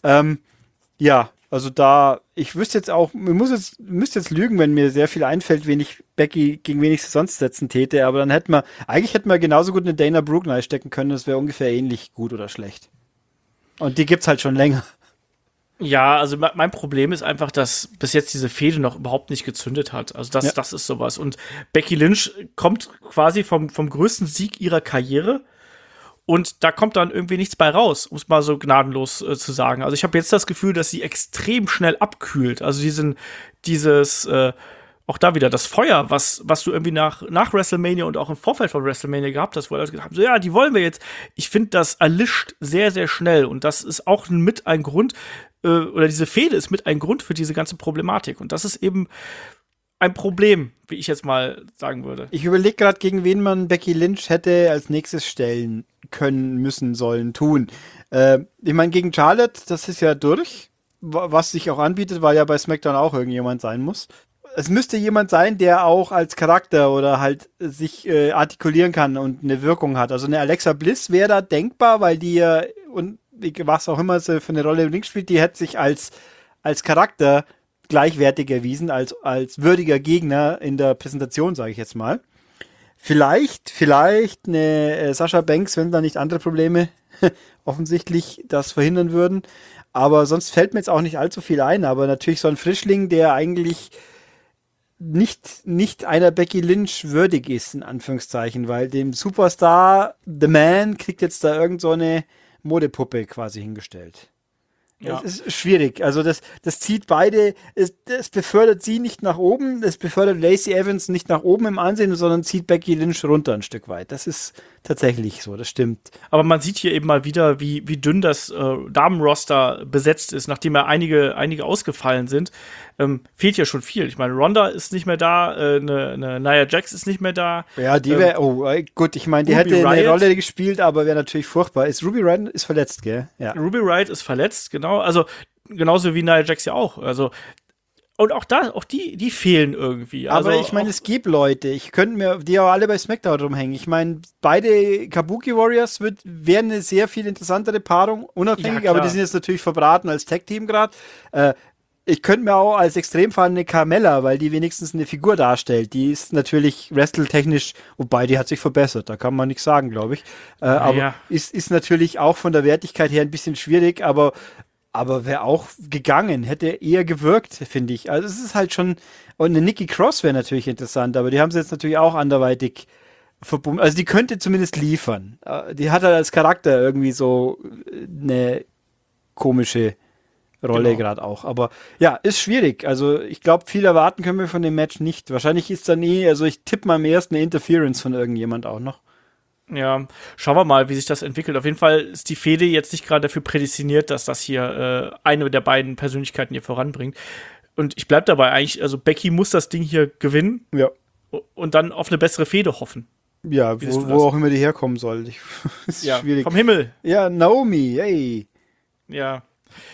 Ja, also ich wüsste jetzt auch, müsste jetzt lügen, wenn mir sehr viel einfällt, gegen wen ich sonst setzen täte, aber dann hätten wir genauso gut eine Dana Brooke reinstecken können, das wäre ungefähr ähnlich gut oder schlecht. Und die gibt's halt schon länger. Ja, also mein Problem ist einfach, dass bis jetzt diese Fehde noch überhaupt nicht gezündet hat. Also das ist sowas. Und Becky Lynch kommt quasi vom größten Sieg ihrer Karriere und da kommt dann irgendwie nichts bei raus, um es mal so gnadenlos zu sagen. Also ich habe jetzt das Gefühl, dass sie extrem schnell abkühlt. Also dieses auch da wieder das Feuer, was du irgendwie nach WrestleMania und auch im Vorfeld von WrestleMania gehabt hast, wo Leute gesagt haben, so ja, die wollen wir jetzt. Ich finde, das erlischt sehr, sehr schnell und das ist auch mit ein Grund, oder diese Fehde ist mit ein Grund für diese ganze Problematik und das ist eben ein Problem, wie ich jetzt mal sagen würde. Ich überlege gerade, gegen wen man Becky Lynch hätte als nächstes stellen können, müssen, sollen, tun. Ich meine, gegen Charlotte, das ist ja durch, was sich auch anbietet, weil ja bei SmackDown auch irgendjemand sein muss. Es müsste jemand sein, der auch als Charakter oder halt sich artikulieren kann und eine Wirkung hat. Also eine Alexa Bliss wäre da denkbar, weil die ja, und was auch immer sie für eine Rolle im Ring spielt, die hätte sich als Charakter gleichwertig erwiesen, als würdiger Gegner in der Präsentation, sage ich jetzt mal. Vielleicht eine Sasha Banks, wenn da nicht andere Probleme offensichtlich das verhindern würden. Aber sonst fällt mir jetzt auch nicht allzu viel ein. Aber natürlich so ein Frischling, der eigentlich nicht einer Becky Lynch würdig ist, in Anführungszeichen, weil dem Superstar, The Man, kriegt jetzt da irgend so eine Modepuppe quasi hingestellt. Ja. Das ist schwierig. Also das zieht beide, es befördert sie nicht nach oben, es befördert Lacey Evans nicht nach oben im Ansehen, sondern zieht Becky Lynch runter ein Stück weit. Das ist tatsächlich so, das stimmt. Aber man sieht hier eben mal wieder, wie dünn das Damenroster besetzt ist, nachdem ja einige ausgefallen sind. Fehlt ja schon viel. Ich meine, Ronda ist nicht mehr da, eine Nia Jax ist nicht mehr da. Ja, die wäre, gut, ich meine, die Ruby hätte eine Riott Rolle gespielt, aber wäre natürlich furchtbar. Ruby Riott ist verletzt, gell? Ja. Ruby Riott ist verletzt, genau. Also genauso wie Nia Jax ja auch. Also und auch die fehlen irgendwie. Also aber ich meine, es gibt Leute, ich könnte mir die auch alle bei SmackDown rumhängen. Ich meine, beide Kabuki Warriors wären eine sehr viel interessantere Paarung, unabhängig, aber die sind jetzt natürlich verbraten als Tag-Team gerade. Ich könnte mir auch als Extremfall eine Carmella, weil die wenigstens eine Figur darstellt. Die ist natürlich wrestle-technisch, wobei die hat sich verbessert, da kann man nichts sagen, glaube ich. Aber ist natürlich auch von der Wertigkeit her ein bisschen schwierig, aber wäre auch gegangen, hätte eher gewirkt, finde ich. Also es ist halt schon, und eine Nikki Cross wäre natürlich interessant, aber die haben sie jetzt natürlich auch anderweitig verbunden. Also die könnte zumindest liefern. Die hat halt als Charakter irgendwie so eine komische Rolle gerade auch. Aber ja, ist schwierig. Also ich glaube, viel erwarten können wir von dem Match nicht. Wahrscheinlich ist dann also ich tippe mal am ersten eine Interference von irgendjemand auch noch. Ja, schauen wir mal, wie sich das entwickelt. Auf jeden Fall ist die Fehde jetzt nicht gerade dafür prädestiniert, dass das hier eine der beiden Persönlichkeiten hier voranbringt. Und ich bleib dabei eigentlich, also Becky muss das Ding hier gewinnen und dann auf eine bessere Fehde hoffen. Ja, wo auch immer die herkommen soll. Ist schwierig. Vom Himmel. Ja, Naomi, hey. Ja.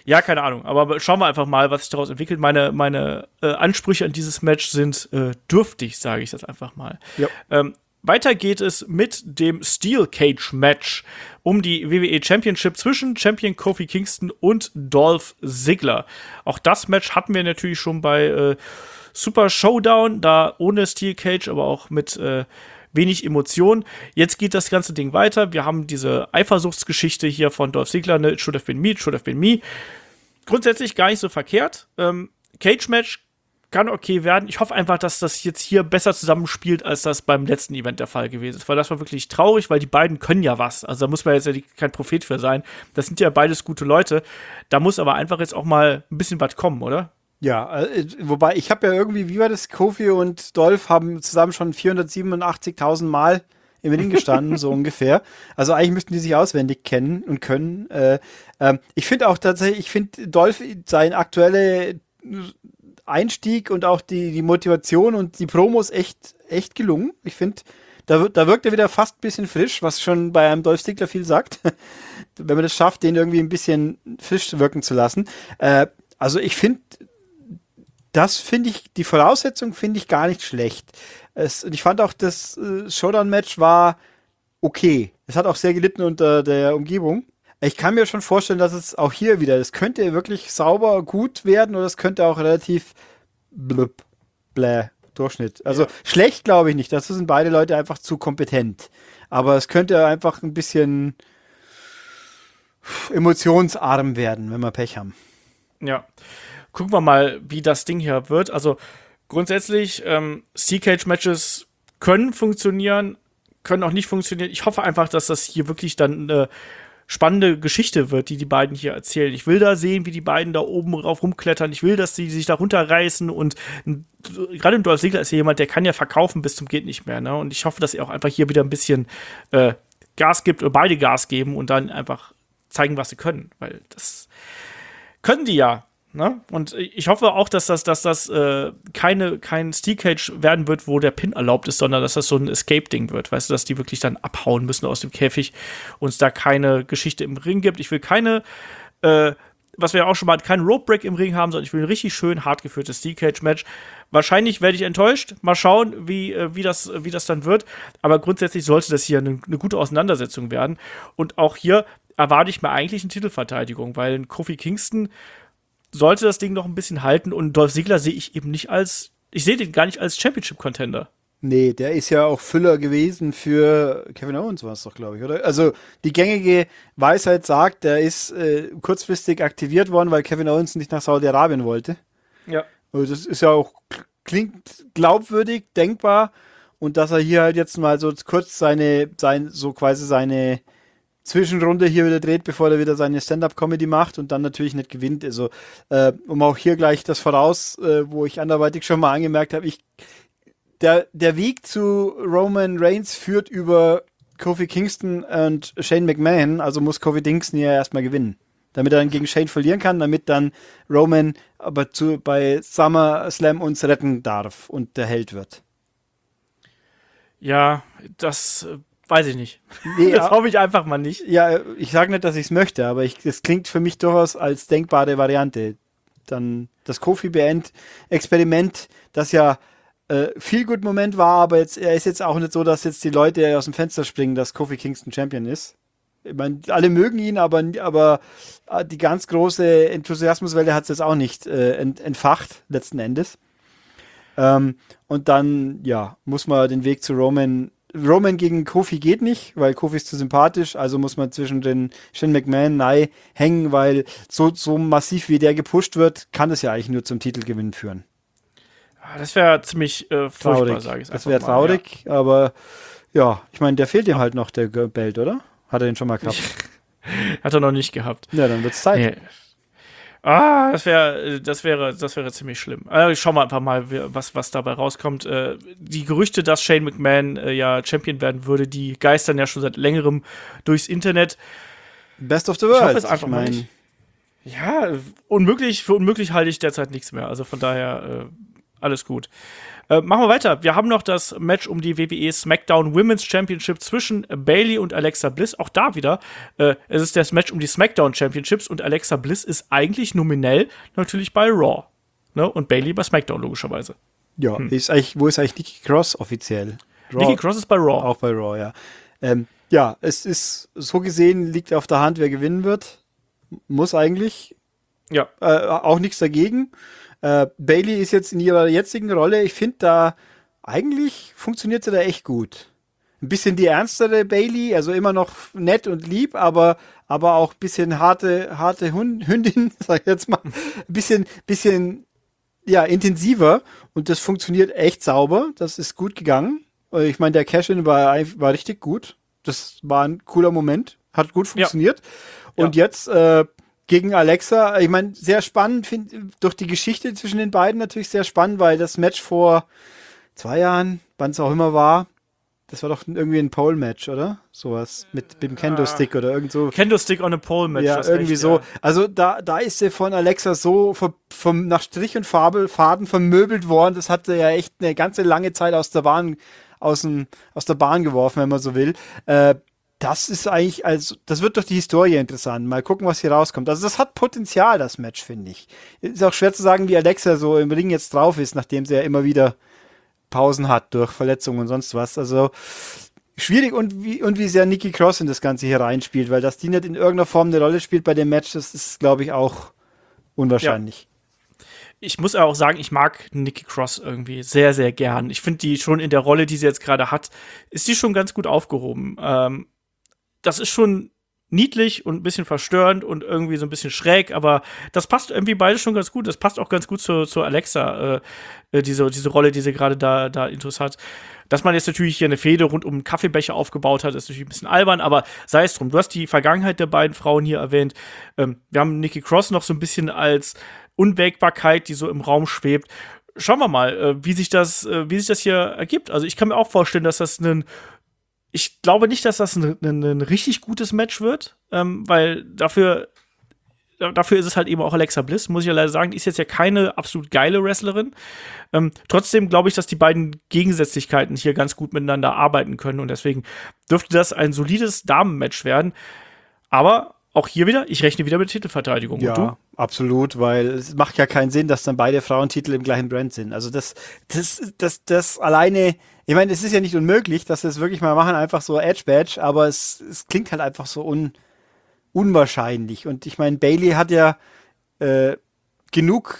Ja, keine Ahnung. Aber schauen wir einfach mal, was sich daraus entwickelt. Meine Ansprüche an dieses Match sind dürftig, sage ich das einfach mal. Ja. Weiter geht es mit dem Steel Cage Match um die WWE Championship zwischen Champion Kofi Kingston und Dolph Ziggler. Auch das Match hatten wir natürlich schon bei Super Showdown, da ohne Steel Cage, aber auch mit wenig Emotion. Jetzt geht das ganze Ding weiter. Wir haben diese Eifersuchtsgeschichte hier von Dolph Ziggler, ne? It should have been me, it should have been me. Grundsätzlich gar nicht so verkehrt. Cage-Match kann okay werden. Ich hoffe einfach, dass das jetzt hier besser zusammenspielt, als das beim letzten Event der Fall gewesen ist. Weil das war wirklich traurig, weil die beiden können ja was. Also da muss man jetzt ja kein Prophet für sein. Das sind ja beides gute Leute. Da muss aber einfach jetzt auch mal ein bisschen was kommen, oder? Ja, wobei ich habe ja irgendwie, wie war das, Kofi und Dolph haben zusammen schon 487.000 Mal im Ring gestanden, so ungefähr. Also eigentlich müssten die sich auswendig kennen und können. Ich finde auch tatsächlich, Dolph, sein aktueller Einstieg und auch die Motivation und die Promos echt gelungen. Ich finde, da wirkt er wieder fast ein bisschen frisch, was schon bei einem Dolph Ziggler viel sagt. Wenn man das schafft, den irgendwie ein bisschen frisch wirken zu lassen. Also ich finde, die Voraussetzung finde ich gar nicht schlecht. Und ich fand auch, das Showdown-Match war okay. Es hat auch sehr gelitten unter der Umgebung. Ich kann mir schon vorstellen, dass es auch hier wieder, das könnte wirklich sauber gut werden oder es könnte auch relativ Durchschnitt. Also schlecht glaube ich nicht. Dazu sind beide Leute einfach zu kompetent. Aber es könnte einfach ein bisschen emotionsarm werden, wenn wir Pech haben. Ja. Gucken wir mal, wie das Ding hier wird. Also grundsätzlich, Steel Cage Matches können funktionieren, können auch nicht funktionieren. Ich hoffe einfach, dass das hier wirklich dann eine spannende Geschichte wird, die beiden hier erzählen. Ich will da sehen, wie die beiden da oben rauf rumklettern. Ich will, dass sie sich da runterreißen und gerade Dolph Ziggler ist ja jemand, der kann ja verkaufen bis zum geht nicht mehr, ne? Und ich hoffe, dass er auch einfach hier wieder ein bisschen Gas gibt oder beide Gas geben und dann einfach zeigen, was sie können, weil das können die ja. Ne? Und ich hoffe auch, dass das kein Steel Cage werden wird, wo der Pin erlaubt ist, sondern dass das so ein Escape-Ding wird. Weißt du, dass die wirklich dann abhauen müssen aus dem Käfig und es da keine Geschichte im Ring gibt. Ich will keine, was wir ja auch schon mal hatten, keinen Rope-Break im Ring haben, sondern ich will ein richtig schön hart geführtes Steel Cage-Match. Wahrscheinlich werde ich enttäuscht. Mal schauen, wie das dann wird. Aber grundsätzlich sollte das hier eine gute Auseinandersetzung werden. Und auch hier erwarte ich mir eigentlich eine Titelverteidigung, weil Kofi Kingston sollte das Ding noch ein bisschen halten und Dolph Ziggler sehe ich eben nicht ich sehe den gar nicht als Championship-Contender. Nee, der ist ja auch Füller gewesen für Kevin Owens, war es doch, glaube ich, oder? Also die gängige Weisheit sagt, der ist kurzfristig aktiviert worden, weil Kevin Owens nicht nach Saudi-Arabien wollte. Ja. Also das ist ja auch, klingt glaubwürdig, denkbar und dass er hier halt jetzt mal so kurz seine Zwischenrunde hier wieder dreht, bevor er wieder seine Stand-Up-Comedy macht und dann natürlich nicht gewinnt. Also, um auch hier gleich das voraus, wo ich anderweitig schon mal angemerkt habe, der Weg zu Roman Reigns führt über Kofi Kingston und Shane McMahon, also muss Kofi Kingston ja erstmal gewinnen. Damit er dann gegen Shane verlieren kann, damit dann Roman aber bei SummerSlam uns retten darf und der Held wird. Ja, das weiß ich nicht. Nee, das hoffe ich einfach mal nicht. Ja, ich sage nicht, dass ich es möchte, aber das klingt für mich durchaus als denkbare Variante. Dann das Kofi-Experiment, das ja viel gut Moment war, aber er ist jetzt auch nicht so, dass jetzt die Leute aus dem Fenster springen, dass Kofi Kingston Champion ist. Ich meine, alle mögen ihn, aber die ganz große Enthusiasmuswelle hat es jetzt auch nicht entfacht, letzten Endes. Und dann, ja, muss man den Weg zu Roman gegen Kofi geht nicht, weil Kofi ist zu sympathisch, also muss man zwischen den Shane McMahon hängen, weil so massiv wie der gepusht wird, kann es ja eigentlich nur zum Titelgewinn führen. Das wäre ziemlich furchtbar, sage ich. Das wäre traurig, ja. Aber ja, ich meine, der fehlt ihm halt noch, der Belt, oder? Hat er den schon mal gehabt? Hat er noch nicht gehabt. Ja, dann wird's Zeit. Nee. Das wäre ziemlich schlimm. Schauen wir einfach mal, was dabei rauskommt. Die Gerüchte, dass Shane McMahon ja Champion werden würde, die geistern ja schon seit längerem durchs Internet. Best of the world. Ich hoffe es einfach mal nicht. Ja, für unmöglich halte ich derzeit nichts mehr. Also von daher alles gut. Machen wir weiter. Wir haben noch das Match um die WWE SmackDown Women's Championship zwischen Bayley und Alexa Bliss. Auch da wieder, es ist das Match um die SmackDown Championships und Alexa Bliss ist eigentlich nominell natürlich bei Raw. Ne? Und Bayley bei SmackDown logischerweise. Ja, wo ist eigentlich Nikki Cross offiziell? Nikki Cross ist bei Raw. Auch bei Raw, ja. Ja, es ist so gesehen, liegt auf der Hand, wer gewinnen wird. Muss eigentlich. Ja. Auch nichts dagegen. Bayley ist jetzt in ihrer jetzigen Rolle, ich finde da, eigentlich funktioniert sie da echt gut. Ein bisschen die ernstere Bayley, also immer noch nett und lieb, aber auch ein bisschen harte Hündin, sag ich jetzt mal. Ein bisschen ja, intensiver und das funktioniert echt sauber. Das ist gut gegangen. Ich meine, der Cash-In war richtig gut. Das war ein cooler Moment. Hat gut funktioniert. Ja. Und jetzt gegen Alexa, ich meine, sehr spannend, durch die Geschichte zwischen den beiden natürlich sehr spannend, weil das Match vor 2 Jahren, wann es auch immer war, das war doch irgendwie ein Pole-Match, oder? Sowas mit dem Kendo-Stick oder irgend so. Kendo-Stick on a Pole-Match. Ja, irgendwie recht, so. Ja. Also da ist sie von Alexa so nach Strich und Faden vermöbelt worden. Das hat sie ja echt eine ganze lange Zeit aus der Bahn geworfen, wenn man so will. Das ist eigentlich, also das wird durch die Historie interessant. Mal gucken, was hier rauskommt. Also das hat Potenzial, das Match, finde ich. Ist auch schwer zu sagen, wie Alexa so im Ring jetzt drauf ist, nachdem sie ja immer wieder Pausen hat durch Verletzungen und sonst was. Also schwierig und wie sehr Nikki Cross in das Ganze hier reinspielt, weil dass die nicht in irgendeiner Form eine Rolle spielt bei dem Match, das ist, glaube ich, auch unwahrscheinlich. Ja. Ich muss auch sagen, ich mag Nikki Cross irgendwie sehr, sehr gern. Ich finde die schon in der Rolle, die sie jetzt gerade hat, ist die schon ganz gut aufgehoben. Das ist schon niedlich und ein bisschen verstörend und irgendwie so ein bisschen schräg, aber das passt irgendwie beides schon ganz gut. Das passt auch ganz gut zur Alexa, diese Rolle, die sie gerade da intus hat. Dass man jetzt natürlich hier eine Fehde rund um einen Kaffeebecher aufgebaut hat, ist natürlich ein bisschen albern, aber sei es drum. Du hast die Vergangenheit der beiden Frauen hier erwähnt. Wir haben Nikki Cross noch so ein bisschen als Unwägbarkeit, die so im Raum schwebt. Schauen wir mal, wie sich das hier ergibt. Also ich kann mir auch vorstellen, dass das ich glaube nicht, dass das ein richtig gutes Match wird, weil dafür ist es halt eben auch Alexa Bliss, muss ich ja leider sagen. Die ist jetzt ja keine absolut geile Wrestlerin. Trotzdem glaube ich, dass die beiden Gegensätzlichkeiten hier ganz gut miteinander arbeiten können und deswegen dürfte das ein solides Damenmatch werden. Aber auch hier wieder, ich rechne wieder mit Titelverteidigung. Ja, und du? Absolut, weil es macht ja keinen Sinn, dass dann beide Frauentitel im gleichen Brand sind. Also das alleine, ich meine, es ist ja nicht unmöglich, dass wir es wirklich mal machen, einfach so Edge-Badge, aber es klingt halt einfach so unwahrscheinlich. Und ich meine, Bayley hat ja genug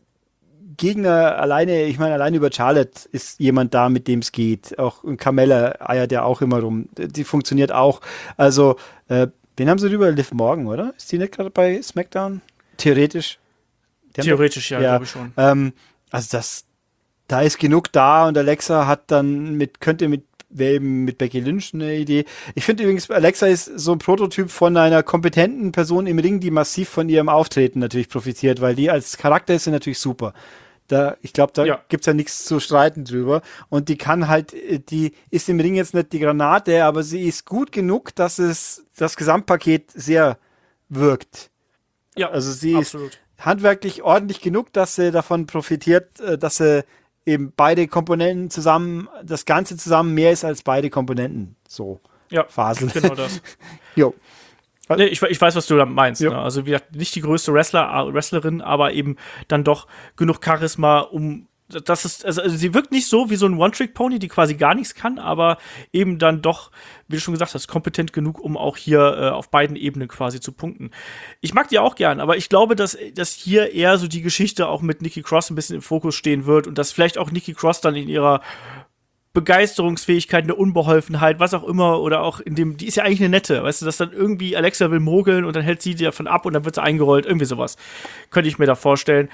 Gegner alleine über Charlotte ist jemand da, mit dem es geht. Auch Carmella eiert ja auch immer rum. Die funktioniert auch. Also, wen haben sie drüber? Liv Morgan, oder? Ist die nicht gerade bei SmackDown? Theoretisch. Theoretisch, ja, glaube ich schon. Also da ist genug da und Alexa hat dann könnte mit Becky Lynch eine Idee. Ich finde übrigens, Alexa ist so ein Prototyp von einer kompetenten Person im Ring, die massiv von ihrem Auftreten natürlich profitiert, weil die als Charakter ist sie natürlich super. Ich glaube, da gibt's ja nichts zu streiten drüber. Und die die ist im Ring jetzt nicht die Granate, aber sie ist gut genug, dass das Gesamtpaket sehr wirkt. Ja, also sie absolut. Ist handwerklich ordentlich genug, dass sie davon profitiert, dass sie eben beide Komponenten zusammen, das Ganze zusammen mehr ist als beide Komponenten. So. Ja, Faseln. genau das. Jo. Nee, ich weiß, was du da meinst. Ne? Also wie gesagt, nicht die größte Wrestlerin, aber eben dann doch genug Charisma, also sie wirkt nicht so wie so ein One-Trick-Pony, die quasi gar nichts kann, aber eben dann doch, wie du schon gesagt hast, kompetent genug, um auch hier auf beiden Ebenen quasi zu punkten. Ich mag die auch gern, aber ich glaube, dass hier eher so die Geschichte auch mit Nikki Cross ein bisschen im Fokus stehen wird und dass vielleicht auch Nikki Cross dann in ihrer Begeisterungsfähigkeit, eine Unbeholfenheit, was auch immer, oder auch die ist ja eigentlich eine nette, weißt du, dass dann irgendwie Alexa will mogeln und dann hält sie davon ab und dann wird sie eingerollt, irgendwie sowas. Könnte ich mir da vorstellen.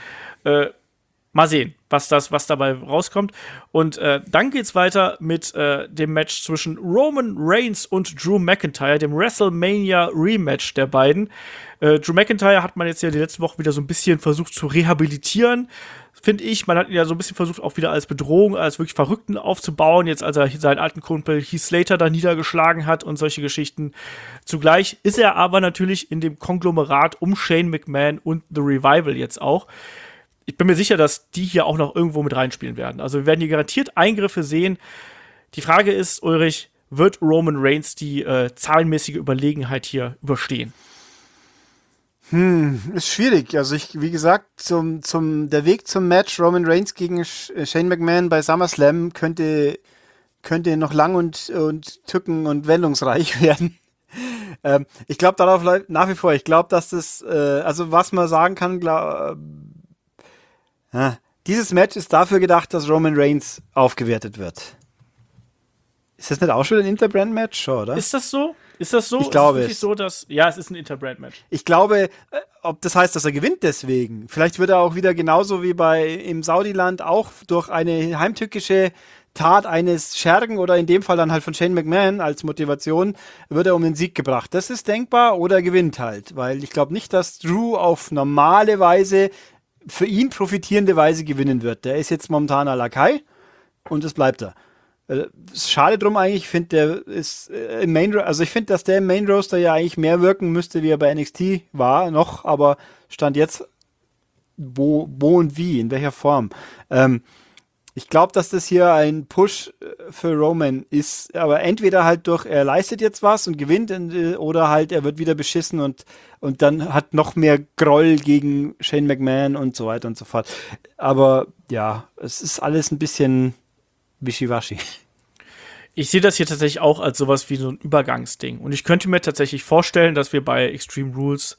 Mal sehen, was dabei rauskommt. Und dann geht's weiter mit dem Match zwischen Roman Reigns und Drew McIntyre, dem WrestleMania Rematch der beiden. Drew McIntyre hat man jetzt ja die letzte Woche wieder so ein bisschen versucht zu rehabilitieren, finde ich. Man hat ihn ja so ein bisschen versucht, auch wieder als Bedrohung, als wirklich Verrückten aufzubauen, jetzt als er seinen alten Kumpel Heath Slater da niedergeschlagen hat und solche Geschichten. Zugleich ist er aber natürlich in dem Konglomerat um Shane McMahon und The Revival jetzt auch. ich bin mir sicher, dass die hier auch noch irgendwo mit reinspielen werden. Also wir werden hier garantiert Eingriffe sehen. Die Frage ist, Ulrich, wird Roman Reigns die zahlenmäßige Überlegenheit hier überstehen? Ist schwierig. Also wie gesagt, der Weg zum Match Roman Reigns gegen Shane McMahon bei SummerSlam könnte noch lang und tücken und wendungsreich werden. Ich glaube darauf nach wie vor. Ich glaube, dass das, also was man sagen kann, dieses Match ist dafür gedacht, dass Roman Reigns aufgewertet wird. Ist das nicht auch schon ein Interbrand-Match? Schon, oder? Ist das so? Ist das so? Ich glaube es. Ist es wirklich so, ja, es ist ein Interbrand-Match. Ich glaube, ob das heißt, dass er gewinnt deswegen. Vielleicht wird er auch wieder genauso wie im Saudiland auch durch eine heimtückische Tat eines Schergen oder in dem Fall dann halt von Shane McMahon als Motivation, wird er um den Sieg gebracht. Das ist denkbar oder er gewinnt halt. Weil ich glaube nicht, dass Drew auf normale Weise, für ihn profitierende Weise gewinnen wird. Der ist jetzt momentan à la Kai und das bleibt er. Schade drum eigentlich, ich finde, der ist im ich finde, dass der im Main Roster ja eigentlich mehr wirken müsste, wie er bei NXT war, noch, aber stand jetzt wo und wie, in welcher Form. Ich glaube, dass das hier ein Push für Roman ist, aber entweder halt durch, er leistet jetzt was und gewinnt, oder halt er wird wieder beschissen und dann hat noch mehr Groll gegen Shane McMahon und so weiter und so fort. Aber ja, es ist alles ein bisschen wischiwaschi. Ich sehe das hier tatsächlich auch als sowas wie so ein Übergangsding. Und ich könnte mir tatsächlich vorstellen, dass wir bei Extreme Rules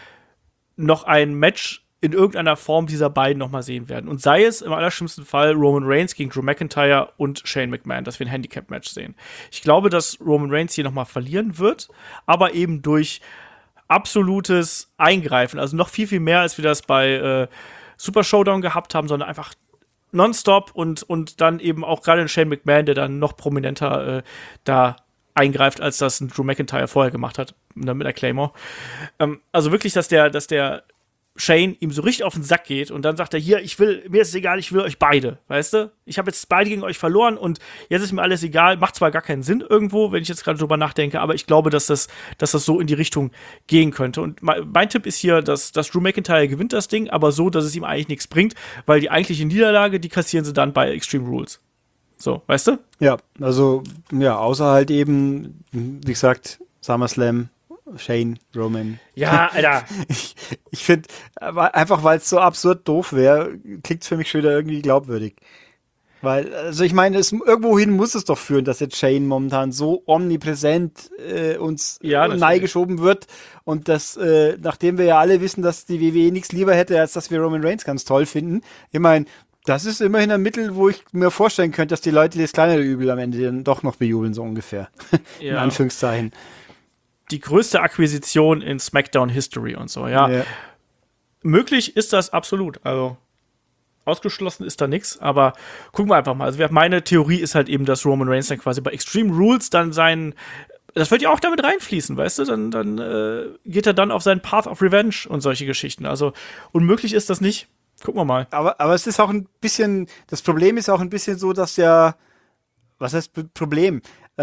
noch ein Match in irgendeiner Form dieser beiden nochmal sehen werden. Und sei es im allerschlimmsten Fall Roman Reigns gegen Drew McIntyre und Shane McMahon, dass wir ein Handicap-Match sehen. Ich glaube, dass Roman Reigns hier nochmal verlieren wird, aber eben durch absolutes Eingreifen. Also noch viel, viel mehr, als wir das bei Super Showdown gehabt haben, sondern einfach nonstop und dann eben auch gerade ein Shane McMahon, der dann noch prominenter da eingreift, als das ein Drew McIntyre vorher gemacht hat, mit der Claymore. Also wirklich, dass der Shane ihm so richtig auf den Sack geht und dann sagt er, hier, mir ist es egal, ich will euch beide, weißt du? Ich habe jetzt beide gegen euch verloren und jetzt ist mir alles egal, macht zwar gar keinen Sinn irgendwo, wenn ich jetzt gerade drüber nachdenke, aber ich glaube, dass das so in die Richtung gehen könnte. Und mein Tipp ist hier, dass Drew McIntyre gewinnt das Ding, aber so, dass es ihm eigentlich nichts bringt, weil die eigentliche Niederlage, die kassieren sie dann bei Extreme Rules. So, weißt du? Ja, also, ja, außer halt eben, wie gesagt, SummerSlam, Shane, Roman. Ja, Alter. Ich finde, einfach weil es so absurd doof wäre, klingt es für mich schon wieder irgendwie glaubwürdig. Weil, also ich meine, irgendwohin muss es doch führen, dass jetzt Shane momentan so omnipräsent uns neigeschoben wird. Und das, nachdem wir ja alle wissen, dass die WWE nichts lieber hätte, als dass wir Roman Reigns ganz toll finden. Ich meine, das ist immerhin ein Mittel, wo ich mir vorstellen könnte, dass die Leute das kleinere Übel am Ende dann doch noch bejubeln, so ungefähr. Ja. In Anführungszeichen. Die größte Akquisition in SmackDown History und so, ja. Möglich ist das absolut. Also ausgeschlossen ist da nichts, aber gucken wir einfach mal. Also meine Theorie ist halt eben, dass Roman Reigns dann quasi bei Extreme Rules dann das wird ja auch damit reinfließen, weißt du? Dann geht er dann auf seinen Path of Revenge und solche Geschichten. Also unmöglich ist das nicht. Gucken wir mal. Aber es ist auch ein bisschen, das Problem ist auch ein bisschen so, dass ja, was heißt Problem?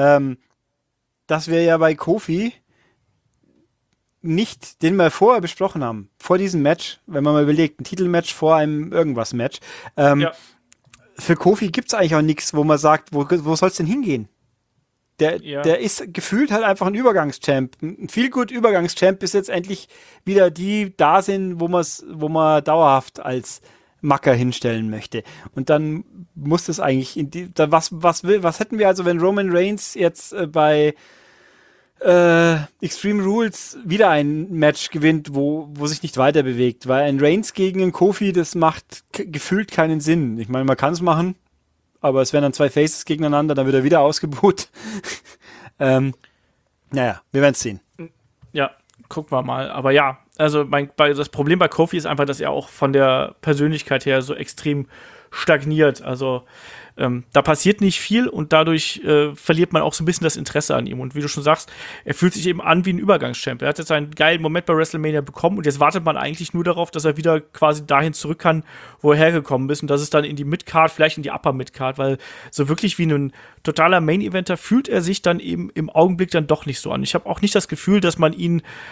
Dass wir ja bei Kofi nicht, den wir vorher besprochen haben, vor diesem Match, wenn man mal überlegt, ein Titelmatch vor einem Irgendwas-Match, für Kofi gibt's eigentlich auch nichts, wo man sagt, wo soll's denn hingehen? Der ist gefühlt halt einfach ein Übergangschamp. Ein Feel-Good-Übergangschamp, bis jetzt endlich wieder die da sind, wo man dauerhaft als Macker hinstellen möchte. Und dann muss das eigentlich was hätten wir also, wenn Roman Reigns jetzt bei Extreme Rules wieder ein Match gewinnt, wo sich nicht weiter bewegt, weil ein Reigns gegen einen Kofi, das macht gefühlt keinen Sinn. Ich meine, man kann es machen, aber es wären dann zwei Faces gegeneinander, dann wird er wieder ausgebuht. Naja, wir werden es sehen. Ja, gucken wir mal. Aber ja, also das Problem bei Kofi ist einfach, dass er auch von der Persönlichkeit her so extrem stagniert. Also da passiert nicht viel und dadurch verliert man auch so ein bisschen das Interesse an ihm. Und wie du schon sagst, er fühlt sich eben an wie ein Übergangschamp. Er hat jetzt einen geilen Moment bei WrestleMania bekommen und jetzt wartet man eigentlich nur darauf, dass er wieder quasi dahin zurück kann, wo er hergekommen ist. Und das ist dann in die Midcard, vielleicht in die Upper Midcard, weil so wirklich wie ein totaler Main-Eventer fühlt er sich dann eben im Augenblick dann doch nicht so an. Ich habe auch nicht das Gefühl, dass man ihn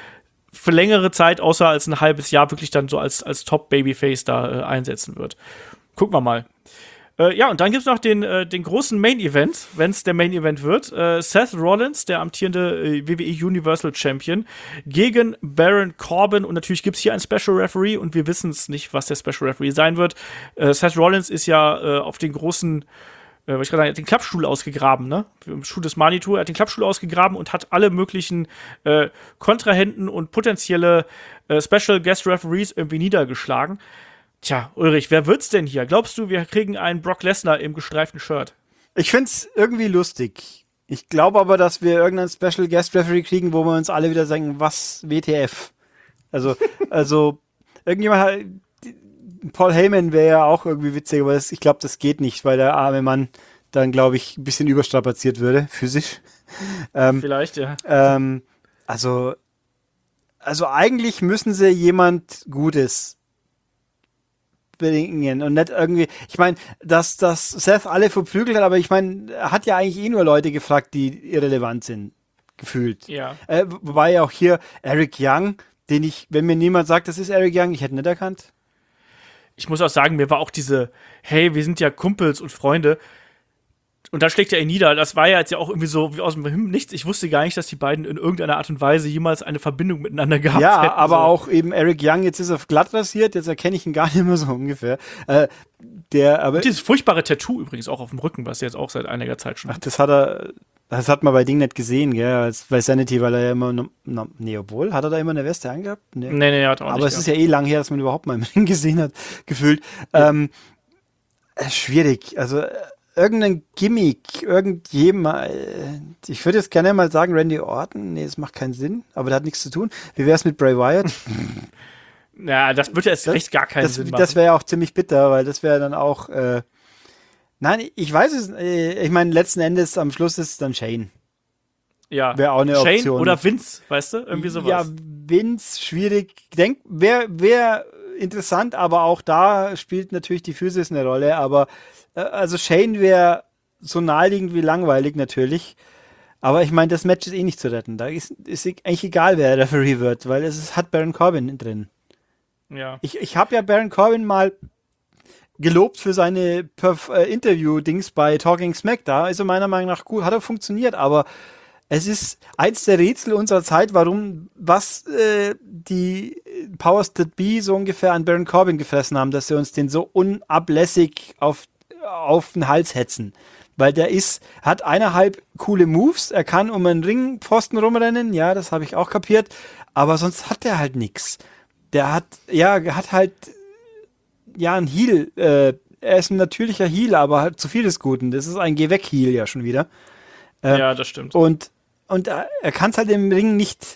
für längere Zeit, außer als ein halbes Jahr, wirklich dann so als Top-Babyface da einsetzen wird. Gucken wir mal. Ja, und dann gibt es noch den großen Main-Event, wenn es der Main-Event wird. Seth Rollins, der amtierende WWE Universal Champion, gegen Baron Corbin. Und natürlich gibt es hier einen Special Referee und wir wissen es nicht, was der Special Referee sein wird. Seth Rollins ist ja auf den großen, ich gerade sagen, er hat den Klappstuhl ausgegraben, ne? Im Schuh des Manitou. Er hat den Klappstuhl ausgegraben und hat alle möglichen Kontrahenten und potenzielle Special Guest Referees irgendwie niedergeschlagen. Tja, Ulrich, wer wird's denn hier? Glaubst du, wir kriegen einen Brock Lesnar im gestreiften Shirt? Ich find's irgendwie lustig. Ich glaube aber, dass wir irgendeinen Special Guest Referee kriegen, wo wir uns alle wieder sagen, was WTF? Also irgendjemand Paul Heyman wäre ja auch irgendwie witzig, aber ich glaube, das geht nicht, weil der arme Mann dann, glaube ich, ein bisschen überstrapaziert würde, physisch. Vielleicht, ja. Also eigentlich müssen sie jemand Gutes bedingen und nicht irgendwie, ich meine, dass Seth alle verprügelt hat, aber ich meine, er hat ja eigentlich nur Leute gefragt, die irrelevant sind, gefühlt. Ja. Wobei auch hier Eric Young, wenn mir niemand sagt, das ist Eric Young, ich hätte nicht erkannt. Ich muss auch sagen, mir war auch hey, wir sind ja Kumpels und Freunde. Und da schlägt er ihn nieder. Das war ja jetzt ja auch irgendwie so wie aus dem Nichts. Ich wusste gar nicht, dass die beiden in irgendeiner Art und Weise jemals eine Verbindung miteinander gehabt hätten. Ja, aber so. Auch eben Eric Young, jetzt ist er glatt rasiert, jetzt erkenne ich ihn gar nicht mehr so ungefähr. Und dieses furchtbare Tattoo übrigens auch auf dem Rücken, was er jetzt auch seit einiger Zeit schon hat. Das hat man bei Ding nicht gesehen, gell? Bei Sanity, weil er ja immer, obwohl, hat er da immer eine Weste angehabt? Nee, hat er auch aber nicht. Aber es ist ja lang her, dass man überhaupt mal im Ring gesehen hat, gefühlt. Ja. Schwierig, also irgendein Gimmick, irgendjemand, ich würde jetzt gerne mal sagen Randy Orton, nee, das macht keinen Sinn, aber das hat nichts zu tun. Wie wäre es mit Bray Wyatt? Ja, das würde jetzt echt gar keinen Sinn machen. Das wäre ja auch ziemlich bitter, weil das wäre dann auch, nein, ich weiß es, ich meine, letzten Endes, am Schluss ist es dann Shane. Ja. Wäre auch eine Shane Option. Oder Vince, weißt du, irgendwie sowas. Ja, Vince, schwierig, wäre interessant, aber auch da spielt natürlich die Physis eine Rolle, aber also Shane wäre so naheliegend wie langweilig natürlich, aber ich meine, das Match ist eh nicht zu retten. Da ist eigentlich egal, wer Referee wird, weil es hat Baron Corbin drin. Ja. Ich habe ja Baron Corbin mal gelobt für seine Interview-Dings bei Talking Smack. Da ist er meiner Meinung nach gut, hat er funktioniert, aber es ist eins der Rätsel unserer Zeit, was die Powers That Be so ungefähr an Baron Corbin gefressen haben, dass sie uns den so unablässig auf den Hals hetzen. Weil der hat 1,5 coole Moves, er kann um einen Ringpfosten rumrennen, ja, das habe ich auch kapiert, aber sonst hat der halt nichts. Der hat halt ein Heel, er ist ein natürlicher Heel, aber halt zu viel des Guten. Das ist ein Geh-weg-Heel ja schon wieder. Ja, das stimmt. Und er kann es halt im Ring nicht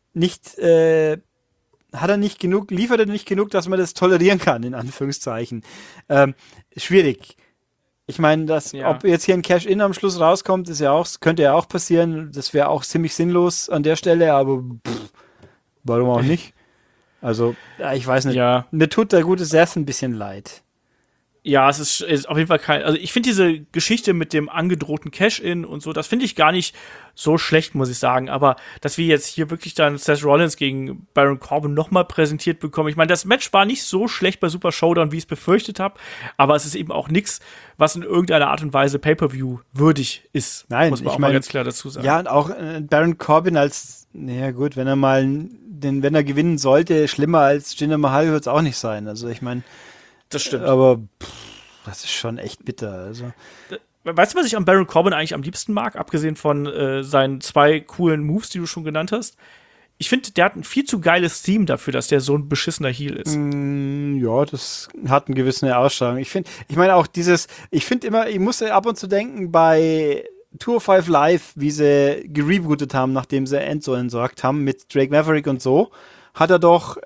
hat er nicht genug, liefert er nicht genug, dass man das tolerieren kann, in Anführungszeichen. Schwierig. Ich meine, ob jetzt hier ein Cash-In am Schluss rauskommt, könnte ja auch passieren. Das wäre auch ziemlich sinnlos an der Stelle, aber warum auch nicht? Also, ich weiß nicht. Ja. Mir tut der gute Seth ein bisschen leid. Ja, es ist auf jeden Fall also ich finde diese Geschichte mit dem angedrohten Cash-In und so, das finde ich gar nicht so schlecht, muss ich sagen. Aber dass wir jetzt hier wirklich dann Seth Rollins gegen Baron Corbin nochmal präsentiert bekommen. Ich meine, das Match war nicht so schlecht bei Super Showdown, wie ich es befürchtet habe. Aber es ist eben auch nichts, was in irgendeiner Art und Weise Pay-Per-View würdig ist. Nein, muss man auch mal ganz klar dazu sagen. Ja, und auch Baron Corbin naja gut, wenn er gewinnen sollte, schlimmer als Jinder Mahal wird es auch nicht sein. Also ich meine, das stimmt. Aber das ist schon echt bitter. Also. Weißt du, was ich an Baron Corbin eigentlich am liebsten mag, abgesehen von seinen 2 coolen Moves, die du schon genannt hast? Ich finde, der hat ein viel zu geiles Theme dafür, dass der so ein beschissener Heel ist. Ja, das hat eine gewisse Ausstrahlung. Ich meine auch ich muss ab und zu denken bei Tour 5 Live, wie sie gerebootet haben, nachdem sie Enzo entsorgt haben mit Drake Maverick und so, hat er doch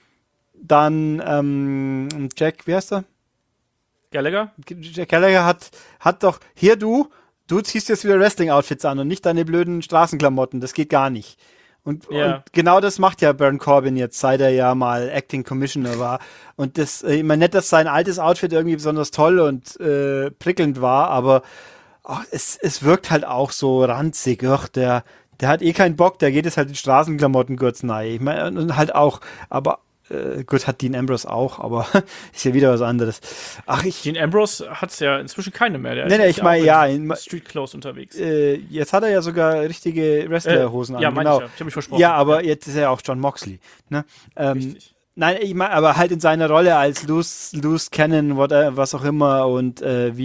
dann Jack, wie heißt er? Gallagher? Jack Gallagher hat doch, hier du ziehst jetzt wieder Wrestling-Outfits an und nicht deine blöden Straßenklamotten, das geht gar nicht. Und genau das macht ja Baron Corbin jetzt, seit er ja mal Acting Commissioner war. Und ich meine nicht, dass sein altes Outfit irgendwie besonders toll und prickelnd war, aber es wirkt halt auch so ranzig. Der hat eh keinen Bock, der geht jetzt halt in Straßenklamotten kurz rein. Ich meine, und halt auch, aber gut, hat Dean Ambrose auch, aber ist ja wieder was anderes. Dean Ambrose hat es ja inzwischen keine mehr. Der Nee, ich meine, ja. in Street Clothes unterwegs. Jetzt hat er ja sogar richtige Wrestlerhosen an. Ja, genau. Ich habe mich versprochen. Ja, aber jetzt ist er ja auch John Moxley. Ne? Richtig. Nein, ich meine, aber halt in seiner Rolle als Loose Cannon, was auch immer und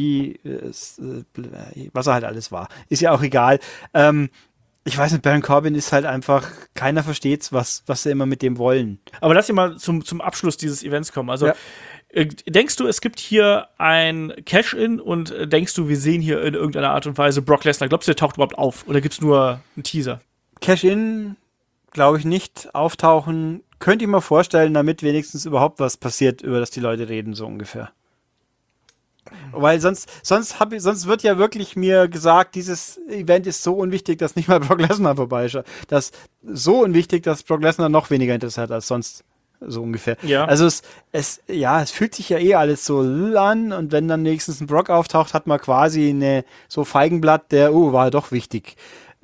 was er halt alles war. Ist ja auch egal. Ich weiß nicht, Baron Corbin ist halt einfach, keiner versteht's, was sie immer mit dem wollen. Aber lass uns mal zum Abschluss dieses Events kommen. Also, denkst du, es gibt hier ein Cash-In und denkst du, wir sehen hier in irgendeiner Art und Weise Brock Lesnar? Glaubst du, der taucht überhaupt auf? Oder gibt's nur einen Teaser? Cash-In, glaube ich nicht. Auftauchen, könnte ich mir vorstellen, damit wenigstens überhaupt was passiert, über das die Leute reden, so ungefähr. Weil sonst wird ja wirklich mir gesagt, dieses Event ist so unwichtig, dass nicht mal Brock Lesnar vorbeischaut. Das so unwichtig, dass Brock Lesnar noch weniger Interesse hat als sonst, so ungefähr. Ja. Also es fühlt sich ja eh alles so an und wenn dann nächstens ein Brock auftaucht, hat man quasi so Feigenblatt, war doch wichtig.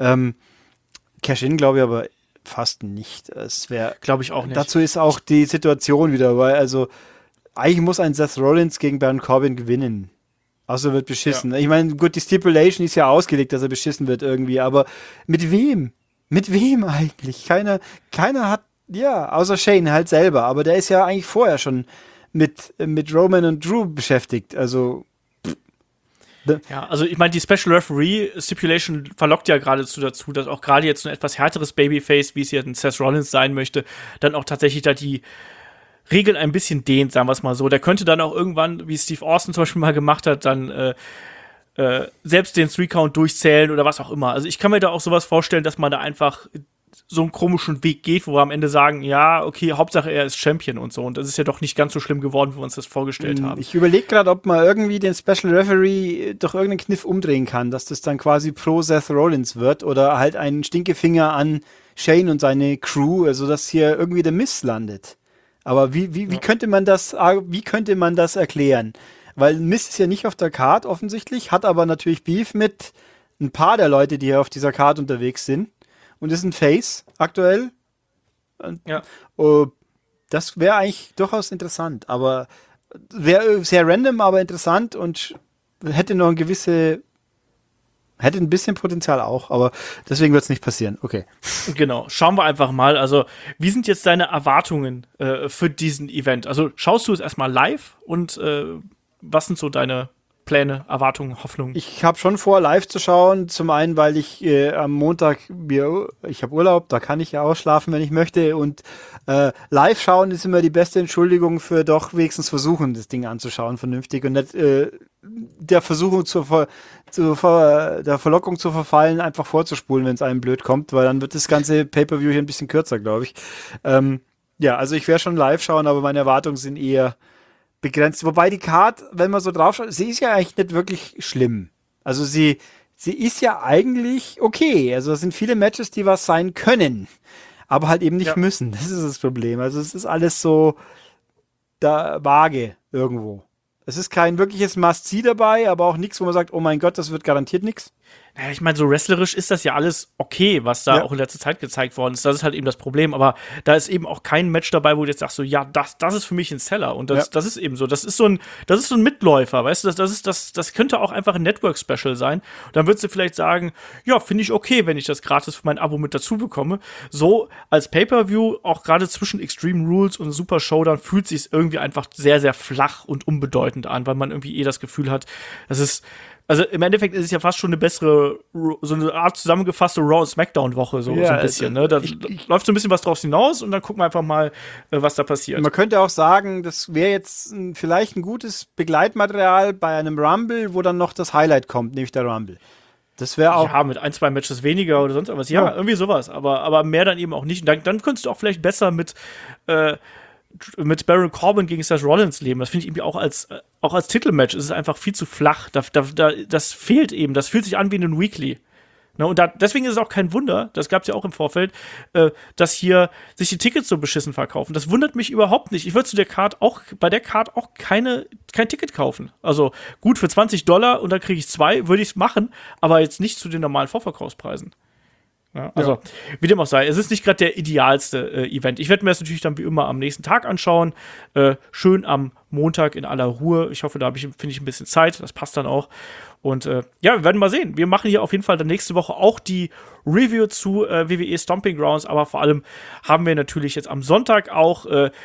Cash-In glaube ich aber fast nicht. Es wäre, glaube ich auch nicht. Dazu ist auch die Situation wieder, weil eigentlich muss ein Seth Rollins gegen Baron Corbin gewinnen. Außer wird beschissen. Ja. Ich meine, gut, die Stipulation ist ja ausgelegt, dass er beschissen wird irgendwie, aber mit wem? Mit wem eigentlich? Keiner hat, außer Shane halt selber, aber der ist ja eigentlich vorher schon mit Roman und Drew beschäftigt, also ja, also ich meine, die Special Referee Stipulation verlockt ja geradezu dazu, dass auch gerade jetzt ein etwas härteres Babyface, wie es hier ein Seth Rollins sein möchte, dann auch tatsächlich da die Regeln ein bisschen dehnt, sagen wir es mal so. Der könnte dann auch irgendwann, wie Steve Austin zum Beispiel mal gemacht hat, dann selbst den 3-Count durchzählen oder was auch immer. Also ich kann mir da auch sowas vorstellen, dass man da einfach so einen komischen Weg geht, wo wir am Ende sagen, ja, okay, Hauptsache er ist Champion und so. Und das ist ja doch nicht ganz so schlimm geworden, wie wir uns das vorgestellt haben. Ich überlege gerade, ob man irgendwie den Special Referee durch irgendeinen Kniff umdrehen kann, dass das dann quasi pro Seth Rollins wird oder halt ein Stinkefinger an Shane und seine Crew, also dass hier irgendwie der Miss landet. Aber wie könnte man das erklären? Weil Miss ist ja nicht auf der Card offensichtlich, hat aber natürlich Beef mit ein paar der Leute, die hier auf dieser Card unterwegs sind. Und ist ein Face aktuell. Ja. Das wäre eigentlich durchaus interessant, aber wäre sehr random, aber interessant und hätte noch hätte ein bisschen Potenzial auch, aber deswegen wird es nicht passieren. Okay. Genau, schauen wir einfach mal. Also, wie sind jetzt deine Erwartungen für diesen Event? Also, schaust du es erstmal live und was sind so deine Pläne, Erwartungen, Hoffnungen? Ich habe schon vor, live zu schauen. Zum einen, weil ich am Montag, ich habe Urlaub, da kann ich ja ausschlafen, wenn ich möchte. Und live schauen ist immer die beste Entschuldigung für doch wenigstens versuchen, das Ding anzuschauen, vernünftig. Und nicht der Versuchung der Verlockung zu verfallen, einfach vorzuspulen, wenn es einem blöd kommt, weil dann wird das ganze Pay-Per-View hier ein bisschen kürzer, glaube ich. Also ich werde schon live schauen, aber meine Erwartungen sind eher begrenzt. Wobei die Card, wenn man so drauf schaut, sie ist ja eigentlich nicht wirklich schlimm. Also sie ist ja eigentlich okay. Also es sind viele Matches, die was sein können, aber halt eben nicht müssen. Das ist das Problem. Also es ist alles so da vage irgendwo. Es ist kein wirkliches Must-See dabei, aber auch nichts, wo man sagt, oh mein Gott, das wird garantiert nichts. Naja, ich meine, so wrestlerisch ist das ja alles okay, was da auch in letzter Zeit gezeigt worden ist. Das ist halt eben das Problem. Aber da ist eben auch kein Match dabei, wo du jetzt sagst, so, ja, das ist für mich ein Seller. Und das ist eben so. Das ist so ein Mitläufer, weißt du? Das könnte auch einfach ein Network-Special sein. Und dann würdest du vielleicht sagen, ja, finde ich okay, wenn ich das gratis für mein Abo mit dazu bekomme. So als Pay-Per-View, auch gerade zwischen Extreme Rules und Super Showdown, fühlt sich irgendwie einfach sehr, sehr flach und unbedeutend an, weil man irgendwie das Gefühl hat, das ist. Also im Endeffekt ist es ja fast schon eine bessere, so eine Art zusammengefasste Raw- und Smackdown-Woche, so ein bisschen. Ne? Da läuft so ein bisschen was draus hinaus und dann gucken wir einfach mal, was da passiert. Man könnte auch sagen, das wäre jetzt vielleicht ein gutes Begleitmaterial bei einem Rumble, wo dann noch das Highlight kommt, nämlich der Rumble. Das wäre auch. Ja, mit 1-2 Matches weniger oder sonst was. Ja, irgendwie sowas. Aber mehr dann eben auch nicht. Und dann könntest du auch vielleicht besser mit Baron Corbin gegen Seth Rollins leben. Das finde ich irgendwie auch als Titelmatch ist es einfach viel zu flach. Das fehlt eben. Das fühlt sich an wie ein Weekly. Ne, und deswegen ist es auch kein Wunder, das gab es ja auch im Vorfeld, dass hier sich die Tickets so beschissen verkaufen. Das wundert mich überhaupt nicht. Ich würde bei der Card auch kein Ticket kaufen. Also gut, für $20 und dann kriege ich 2, würde ich es machen, aber jetzt nicht zu den normalen Vorverkaufspreisen. Ja, also, wie dem auch sei, es ist nicht gerade der idealste Event. Ich werde mir das natürlich dann wie immer am nächsten Tag anschauen. Schön am Montag in aller Ruhe. Ich hoffe, finde ich ein bisschen Zeit. Das passt dann auch. Und ja, wir werden mal sehen. Wir machen hier auf jeden Fall dann nächste Woche auch die Review zu WWE Stomping Grounds. Aber vor allem haben wir natürlich jetzt am Sonntag auch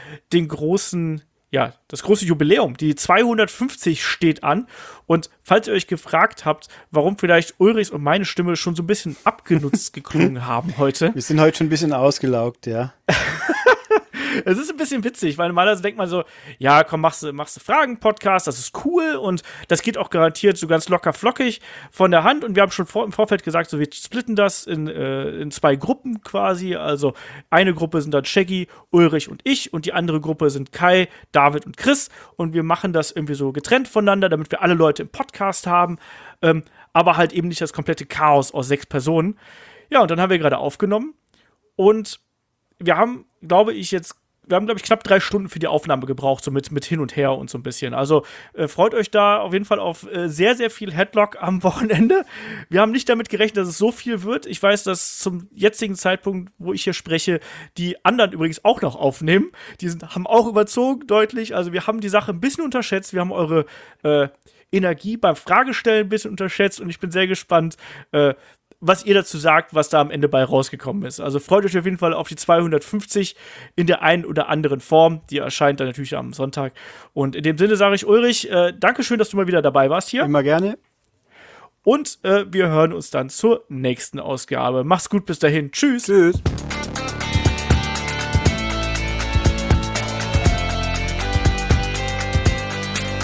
das große Jubiläum. Die 250 steht an. Und falls ihr euch gefragt habt, warum vielleicht Ulrichs und meine Stimme schon so ein bisschen abgenutzt geklungen haben heute. Wir sind heute schon ein bisschen ausgelaugt, ja. Es ist ein bisschen witzig, weil normalerweise denkt man so, ja, komm, machst du Fragen-Podcast, das ist cool und das geht auch garantiert so ganz locker flockig von der Hand. Und wir haben schon im Vorfeld gesagt, so wir splitten das in 2 Gruppen quasi. Also eine Gruppe sind dann Shaggy, Ulrich und ich und die andere Gruppe sind Kai, David und Chris. Und wir machen das irgendwie so getrennt voneinander, damit wir alle Leute im Podcast haben, aber halt eben nicht das komplette Chaos aus 6 Personen. Ja, und dann haben wir gerade aufgenommen und wir haben, glaube ich, knapp 3 Stunden für die Aufnahme gebraucht, so mit hin und her und so ein bisschen. Also freut euch da auf jeden Fall auf sehr, sehr viel Headlock am Wochenende. Wir haben nicht damit gerechnet, dass es so viel wird. Ich weiß, dass zum jetzigen Zeitpunkt, wo ich hier spreche, die anderen übrigens auch noch aufnehmen. Haben auch überzogen, deutlich. Also wir haben die Sache ein bisschen unterschätzt. Wir haben eure Energie beim Fragestellen ein bisschen unterschätzt und ich bin sehr gespannt, was ihr dazu sagt, was da am Ende bei rausgekommen ist. Also freut euch auf jeden Fall auf die 250 in der einen oder anderen Form. Die erscheint dann natürlich am Sonntag. Und in dem Sinne sage ich, Ulrich, Dankeschön, dass du mal wieder dabei warst hier. Immer gerne. Und wir hören uns dann zur nächsten Ausgabe. Mach's gut, bis dahin. Tschüss. Tschüss.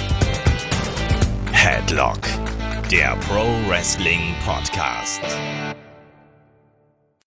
Headlock, der Pro Wrestling Podcast.